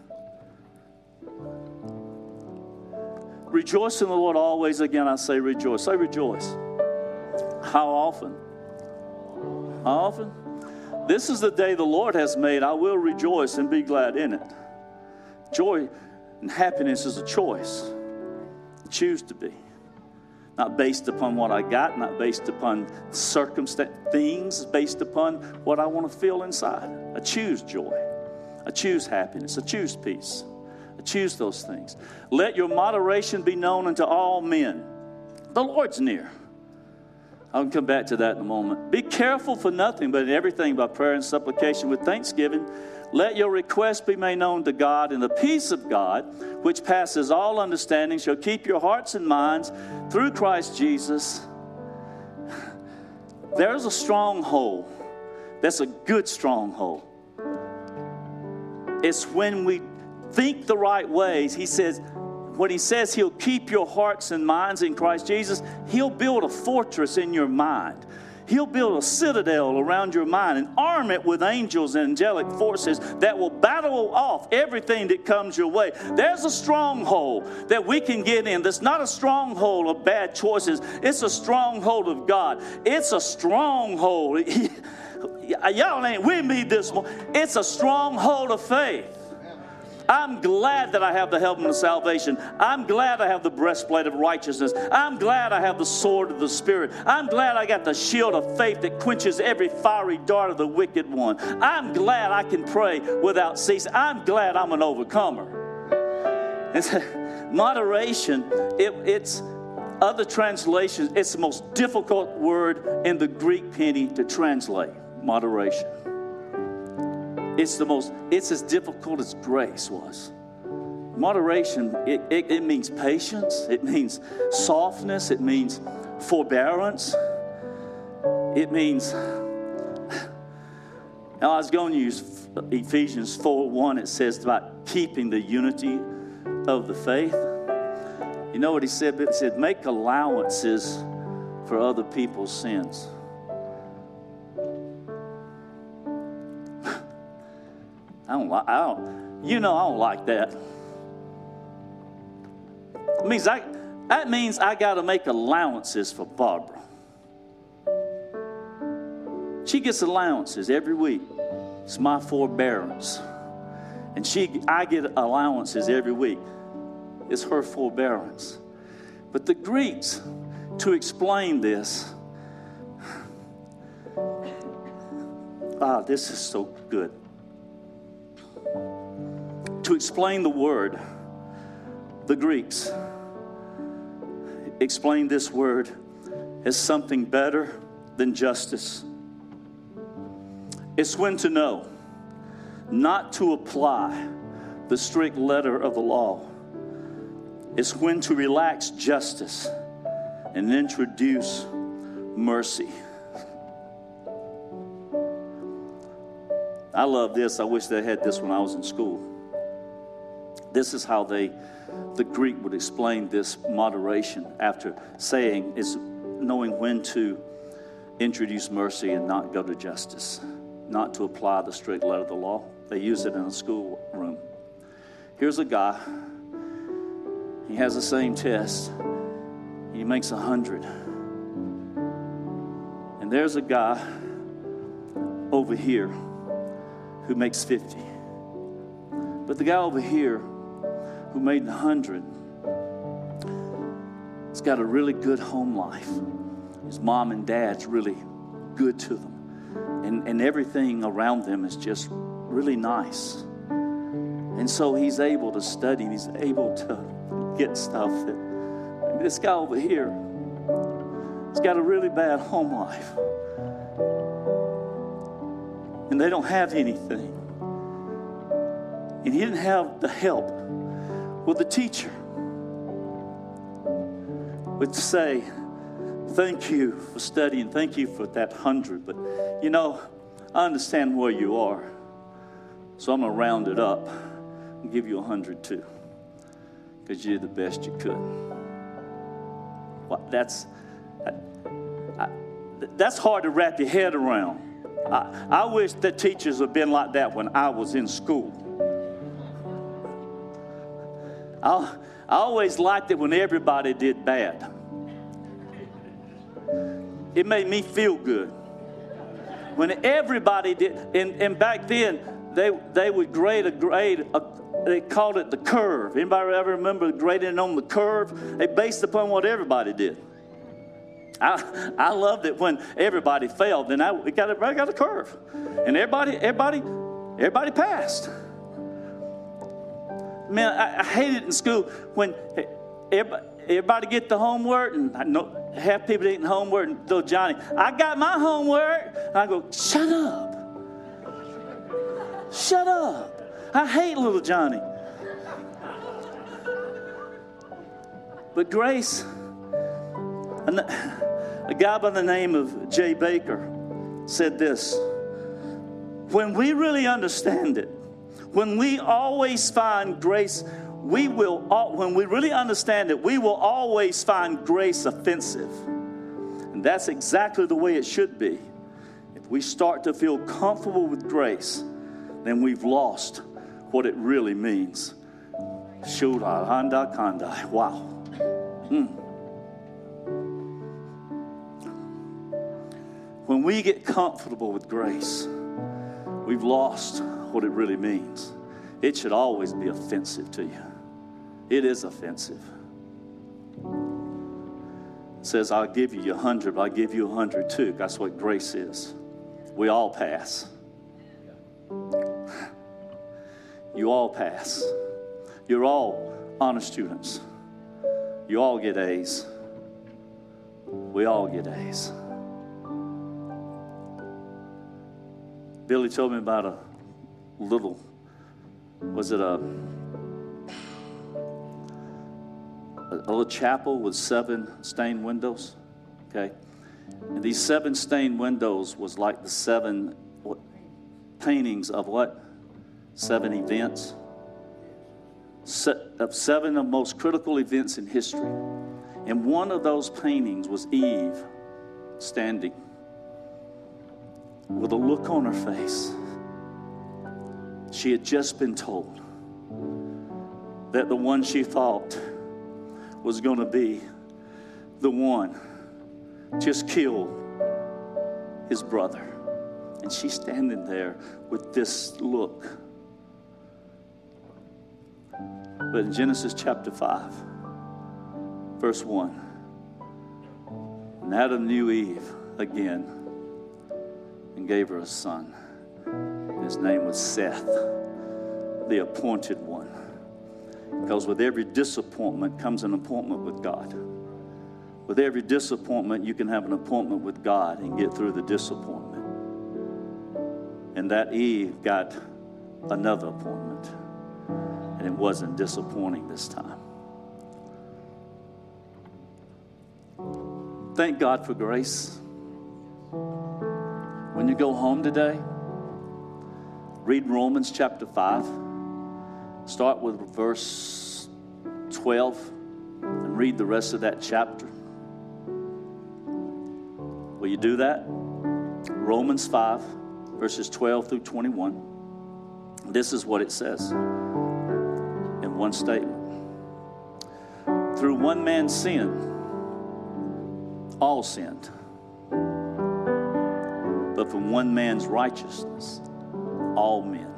Speaker 4: Rejoice in the Lord always. Again, I say rejoice. Say rejoice. How often? How often? This is the day the Lord has made. I will rejoice and be glad in it. Joy and happiness is a choice. Choose to be. Not based upon what I got, not based upon circumstance, things, based upon what I want to feel inside. I choose joy. I choose happiness. I choose peace. I choose those things. Let your moderation be known unto all men. The Lord's near. I'll come back to that in a moment. Be careful for nothing, but in everything by prayer and supplication with thanksgiving. Let your requests be made known to God, and the peace of God, which passes all understanding, shall keep your hearts and minds through Christ Jesus. There's a stronghold. That's a good stronghold. It's when we think the right ways, he says, when he says he'll keep your hearts and minds in Christ Jesus, he'll build a fortress in your mind. He'll build a citadel around your mind and arm it with angels and angelic forces that will battle off everything that comes your way. There's a stronghold that we can get in that's not a stronghold of bad choices. It's a stronghold of God. It's a stronghold. Y'all ain't with me this morning. It's a stronghold of faith. I'm glad that I have the helmet of salvation. I'm glad I have the breastplate of righteousness. I'm glad I have the sword of the Spirit. I'm glad I got the shield of faith that quenches every fiery dart of the wicked one. I'm glad I can pray without ceasing. I'm glad I'm an overcomer. And moderation, it, it's other translations, it's the most difficult word in the Greek, Penny, to translate. Moderation. It's the most, it's as difficult as grace was. Moderation, it, it, it means patience. It means softness. It means forbearance. It means, now I was going to use Ephesians four one. It says about keeping the unity of the faith. You know what he said? It said, make allowances for other people's sins. I don't like, I don't, you know I don't like that. It means I, that means I got to make allowances for Barbara. She gets allowances every week. It's my forbearance. And she, I get allowances every week. It's her forbearance. But the Greeks, to explain this, ah, this is so good. To explain the word, the Greeks explained this word as something better than justice. It's when to know not to apply the strict letter of the law. It's when to relax justice and introduce mercy. I love this. I wish they had this when I was in school. This is how they, the Greek would explain this moderation after saying is knowing when to introduce mercy and not go to justice, not to apply the strict letter of the law. They use it in a schoolroom. Here's a guy. He has the same test. He makes a hundred. And there's a guy over here who makes fifty. But the guy over here who made the hundred has got a really good home life. His mom and dad's really good to them. And, and everything around them is just really nice. And so he's able to study. He's able to get stuff that, I mean, this guy over here has got a really bad home life. And they don't have anything. And he didn't have the help with the teacher. Would say, thank you for studying. Thank you for that hundred. But, you know, I understand where you are. So I'm going to round it up and give you a hundred too. Because you did the best you could. Well, that's, I, I, that's hard to wrap your head around. I, I wish that teachers had been like that when I was in school. I, I always liked it when everybody did bad. It made me feel good. When everybody did, and, and back then, they they would grade a grade, a, they called it the curve. Anybody ever remember grading on the curve? They based upon what everybody did. I I loved it when everybody failed. Then I we got a, I got a curve, and everybody everybody everybody passed. Man, I, I hated it in school when everybody, everybody get the homework, and I know half people didn't homework, and little Johnny, I got my homework. And I go, shut up. Shut up. I hate little Johnny. But Grace, a guy by the name of Jay Baker said this: when we really understand it, When we always find grace, we will, when we really understand it, we will always find grace offensive. And that's exactly the way it should be. If we start to feel comfortable with grace, then we've lost what it really means. Shura handa kandai. Wow. Mm. When we get comfortable with grace, we've lost what it really means. It should always be offensive to you. It is offensive. It says, I'll give you a hundred, but I'll give you a hundred too. That's what grace is. We all pass. You all pass. You're all honor students. You all get A's. We all get A's. Billy told me about a little, was it a, a little chapel with seven stained windows? Okay. And these seven stained windows was like the seven what, paintings of what? Seven events. Se- of seven of the most critical events in history. And one of those paintings was Eve standing with a look on her face. She had just been told that the one she thought was going to be the one just killed his brother. And she's standing there with this look. But in Genesis chapter five, verse one, and Adam knew Eve again and gave her a son. And his name was Seth, the appointed one. Because with every disappointment comes an appointment with God. With every disappointment, you can have an appointment with God and get through the disappointment. And that Eve got another appointment. And it wasn't disappointing this time. Thank God for grace. When you go home today, read Romans chapter five. Start with verse twelve and read the rest of that chapter. Will you do that? Romans five, verses twelve through twenty-one. This is what it says in one statement. Through one man's sin, all sinned. But from one man's righteousness, all men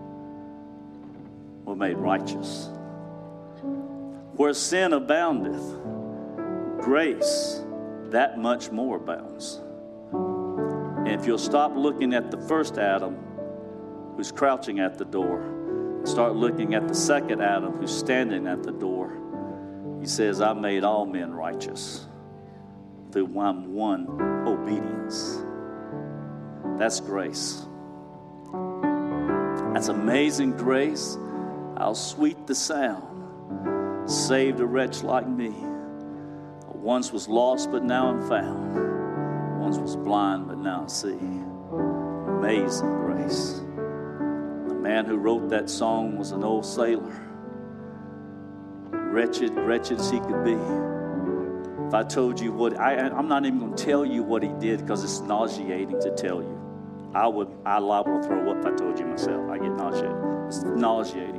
Speaker 4: were made righteous. Where sin aboundeth, grace that much more abounds. And if you'll stop looking at the first Adam who's crouching at the door, and start looking at the second Adam who's standing at the door, he says, I made all men righteous through one, one obedience. That's grace. That's amazing grace. How sweet the sound saved a wretch like me. Once was lost, but now I'm found. Once was blind, but now I see. Amazing grace. The man who wrote that song was an old sailor. Wretched, wretched as he could be. If I told you what, I, I'm not even going to tell you what he did because it's nauseating to tell you. I would, I'd liable to throw up if I told you myself. I get nauseated. It's nauseating.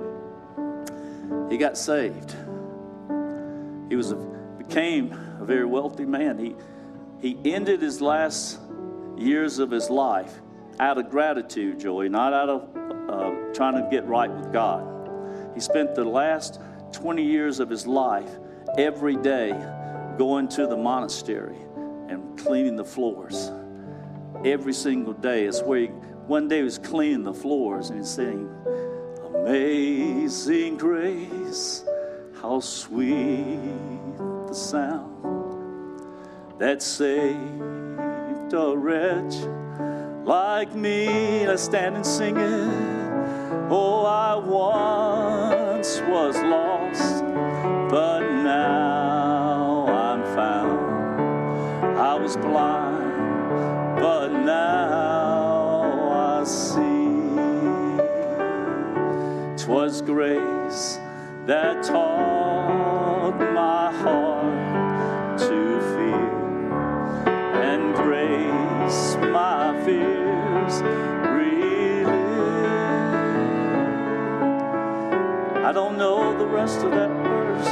Speaker 4: He got saved. He was a, became a very wealthy man. He he ended his last years of his life out of gratitude, Joey, not out of uh, trying to get right with God. He spent the last twenty years of his life every day going to the monastery and cleaning the floors. Every single day. It's where he, one day he was cleaning the floors and he's saying, Amazing grace, how sweet the sound that saved a wretch like me. I stand and sing it. Oh, I once was lost, but now I'm found. I was blind, but now I see. grace that taught my heart to fear, and grace my fears relieved. I don't know the rest of that verse.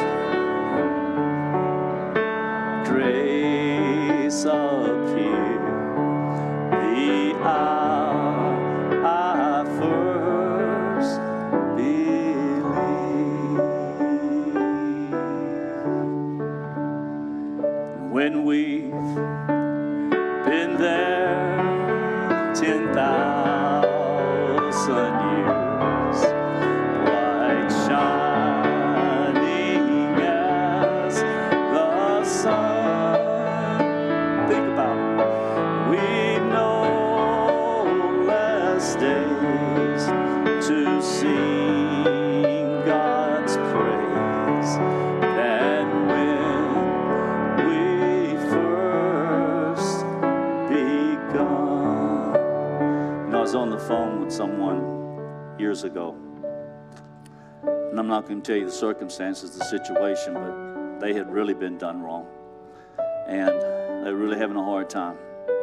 Speaker 4: Grace appeared the hour I first believed. When we've been there ten thousand years, bright shining as the sun. Think about it. We've no less days to sing God's praise than when we first begun. You know, I was on the phone with someone years ago, and I'm not going to tell you the circumstances, the situation, but they had really been done wrong, and they were really having a hard time.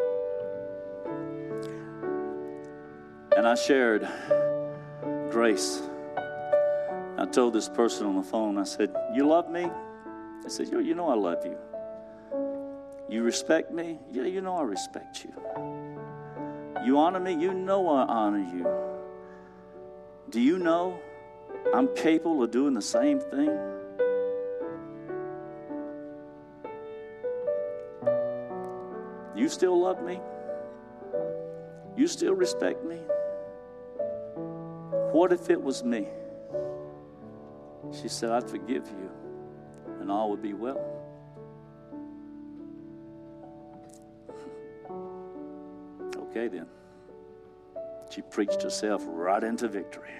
Speaker 4: And I shared grace. I told this person on the phone, I said, "You love me?" I said, "You, you know I love you. You respect me?" "Yeah, you know I respect you. You honor me?" "You know I honor you. Do you know I'm capable of doing the same thing?" You still love me? You still respect me? What if it was me? She said, "I'd forgive you and all would be well." Okay then. She preached herself right into victory.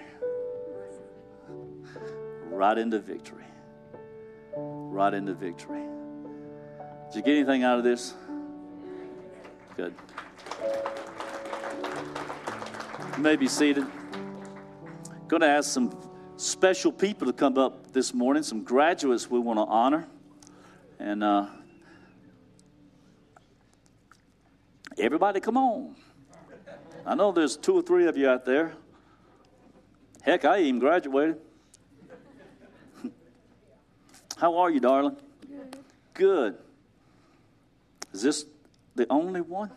Speaker 4: Right into victory. Right into victory. Did you get anything out of this? Good. You may be seated. Going to ask some special people to come up this morning, some graduates we want to honor. And uh, everybody come on. I know there's two or three of you out there. Heck, I even graduated. How are you, darling?
Speaker 2: Good.
Speaker 4: Good. Is this the only one?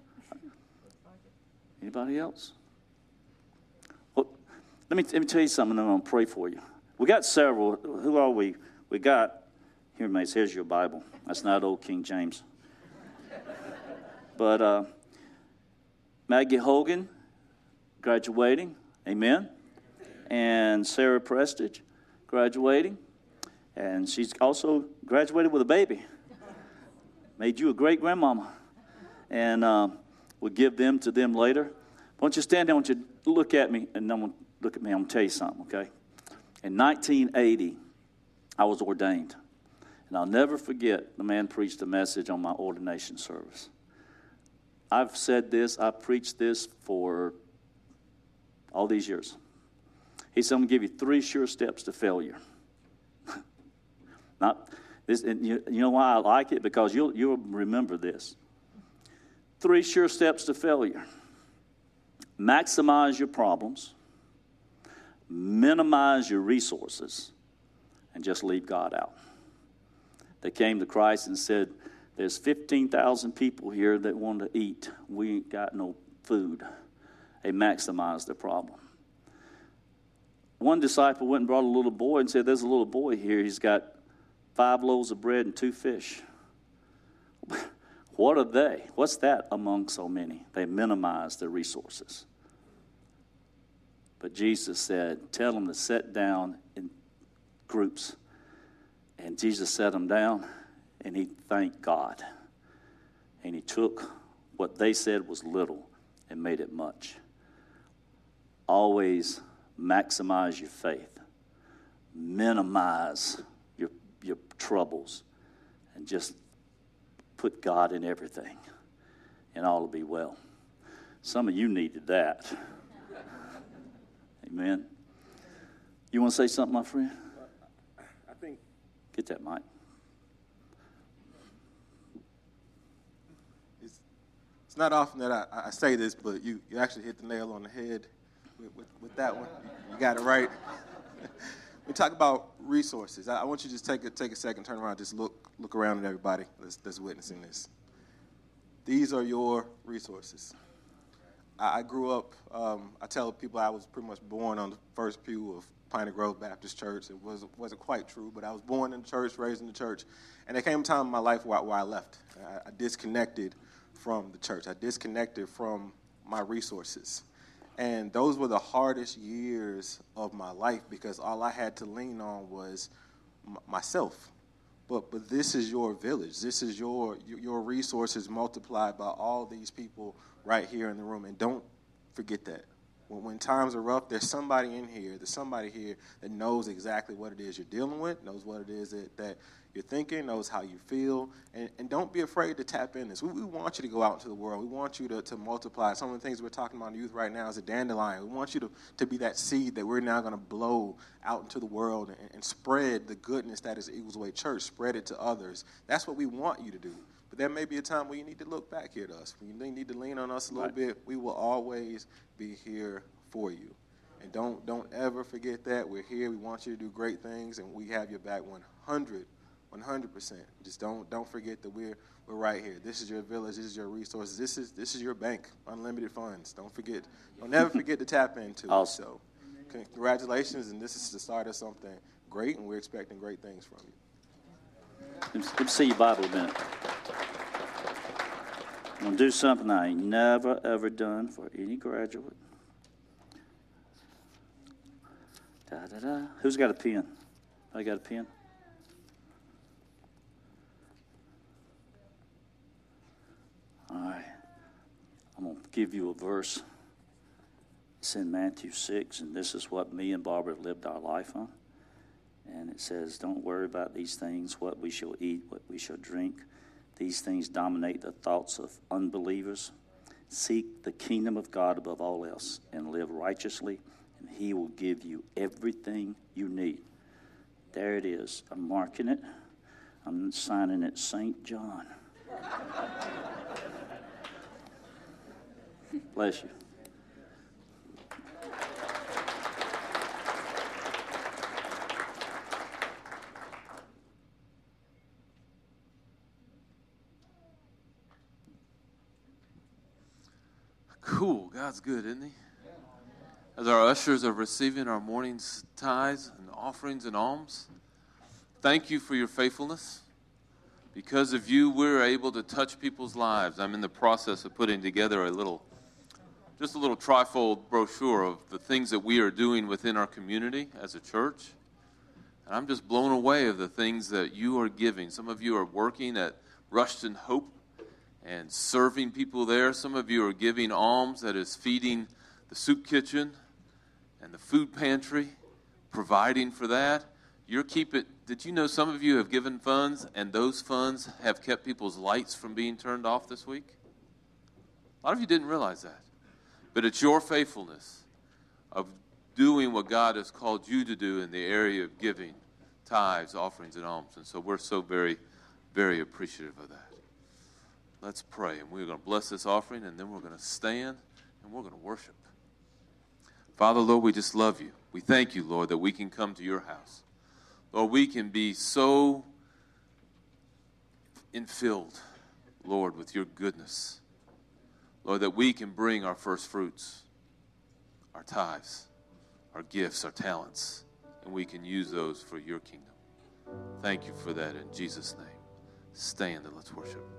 Speaker 4: Anybody else? Well, let me, let me tell you something, and I'm going to pray for you. We got several. Who are we? We got, here, mates, here's your Bible. That's not old King James. But uh, Maggie Hogan, graduating. Amen. And Sarah Prestige, graduating. And she's also graduated with a baby. Made you a great grandmama. And uh, we'll give them to them later. Why don't you stand there? I want you to look at me, and then look at me. I'm going to tell you something, okay? In nineteen eighty, I was ordained. And I'll never forget, the man preached a message on my ordination service. I've said this, I've preached this for all these years. He said, "I'm going to give you three sure steps to failure." Not this, and you, you know why I like it? Because you'll you'll remember this. Three sure steps to failure. Maximize your problems, minimize your resources, and just leave God out. They came to Christ and said, "There's fifteen thousand people here that want to eat. We ain't got no food." They maximized their problem. One disciple went and brought a little boy and said, "There's a little boy here. He's got five loaves of bread and two fish." What are they? What's that among so many? They minimize their resources. But Jesus said, "Tell them to sit down in groups." And Jesus sat them down, and he thanked God. And he took what they said was little and made it much. Always maximize your faith. Minimize your, your troubles. And just put God in everything. And all will be well. Some of you needed that. Amen. You want to say something, my friend?
Speaker 5: I think
Speaker 4: Get that mic.
Speaker 5: it's, it's not often that I, I say this, but you, you actually hit the nail on the head with, with, with that one. You, you got it right. We talk about resources. I, I want you to just take a, take a second, turn around, just look look around at everybody that's, that's witnessing this. These are your resources. I, I grew up, um, I tell people I was pretty much born on the first pew of Piney Grove Baptist Church. It was, wasn't quite true, but I was born in the church, raised in the church. And there came a time in my life where, where I left. I, I disconnected from the church. I disconnected from my resources. And those were the hardest years of my life because all I had to lean on was m- myself. But but this is your village. This is your your resources multiplied by all these people right here in the room. And don't forget that. When, when times are rough, there's somebody in here, there's somebody here that knows exactly what it is you're dealing with, knows what it is that, that you're thinking, knows how you feel, and, and don't be afraid to tap in this. We, we want you to go out into the world. We want you to, to multiply. Some of the things we're talking about in youth right now is a dandelion. We want you to, to be that seed that we're now going to blow out into the world and, and spread the goodness that is Eagles Way Church, spread it to others. That's what we want you to do. But there may be a time where you need to look back here at us. When you need to lean on us a little
Speaker 4: Right.
Speaker 5: bit, we will always be here for you. And don't don't ever forget that. We're here. We want you to do great things, and we have your back one hundred percent. Just don't don't forget that we're we're right here. This is your village. This is your resources. This is this is your bank. Unlimited funds. Don't forget. Don't never forget to tap into it.
Speaker 4: Awesome.
Speaker 5: So, congratulations, and this is the start of something great, and we're expecting great things from you.
Speaker 4: Let me, let me see your Bible a minute. I'm going to do something I ain't never, ever done for any graduate. Da-da-da. Who's got a pen? I got a pen? All right. I'm going to give you a verse. It's in Matthew six, and this is what me and Barbara have lived our life on. And it says, don't worry about these things, what we shall eat, what we shall drink. These things dominate the thoughts of unbelievers. Seek the kingdom of God above all else and live righteously, and he will give you everything you need. There it is. I'm marking it. I'm signing it Saint John. Bless you.
Speaker 1: Cool. God's good, isn't he? As our ushers are receiving our morning's tithes and offerings and alms, thank you for your faithfulness. Because of you, we're able to touch people's lives. I'm in the process of putting together a little, just a little trifold brochure of the things that we are doing within our community as a church. And I'm just blown away of the things that you are giving. Some of you are working at Rushton Hope and serving people there. Some of you are giving alms that is feeding the soup kitchen and the food pantry, providing for that. You're keeping, did you know some of you have given funds and those funds have kept people's lights from being turned off this week? A lot of you didn't realize that. But it's your faithfulness of doing what God has called you to do in the area of giving tithes, offerings, and alms. And so we're so very, very appreciative of that. Let's pray, and we're going to bless this offering, and then we're going to stand, and we're going to worship. Father, Lord, we just love you. We thank you, Lord, that we can come to your house. Lord, we can be so infilled, Lord, with your goodness. Lord, that we can bring our first fruits, our tithes, our gifts, our talents, and we can use those for your kingdom. Thank you for that in Jesus' name. Stand and let's worship.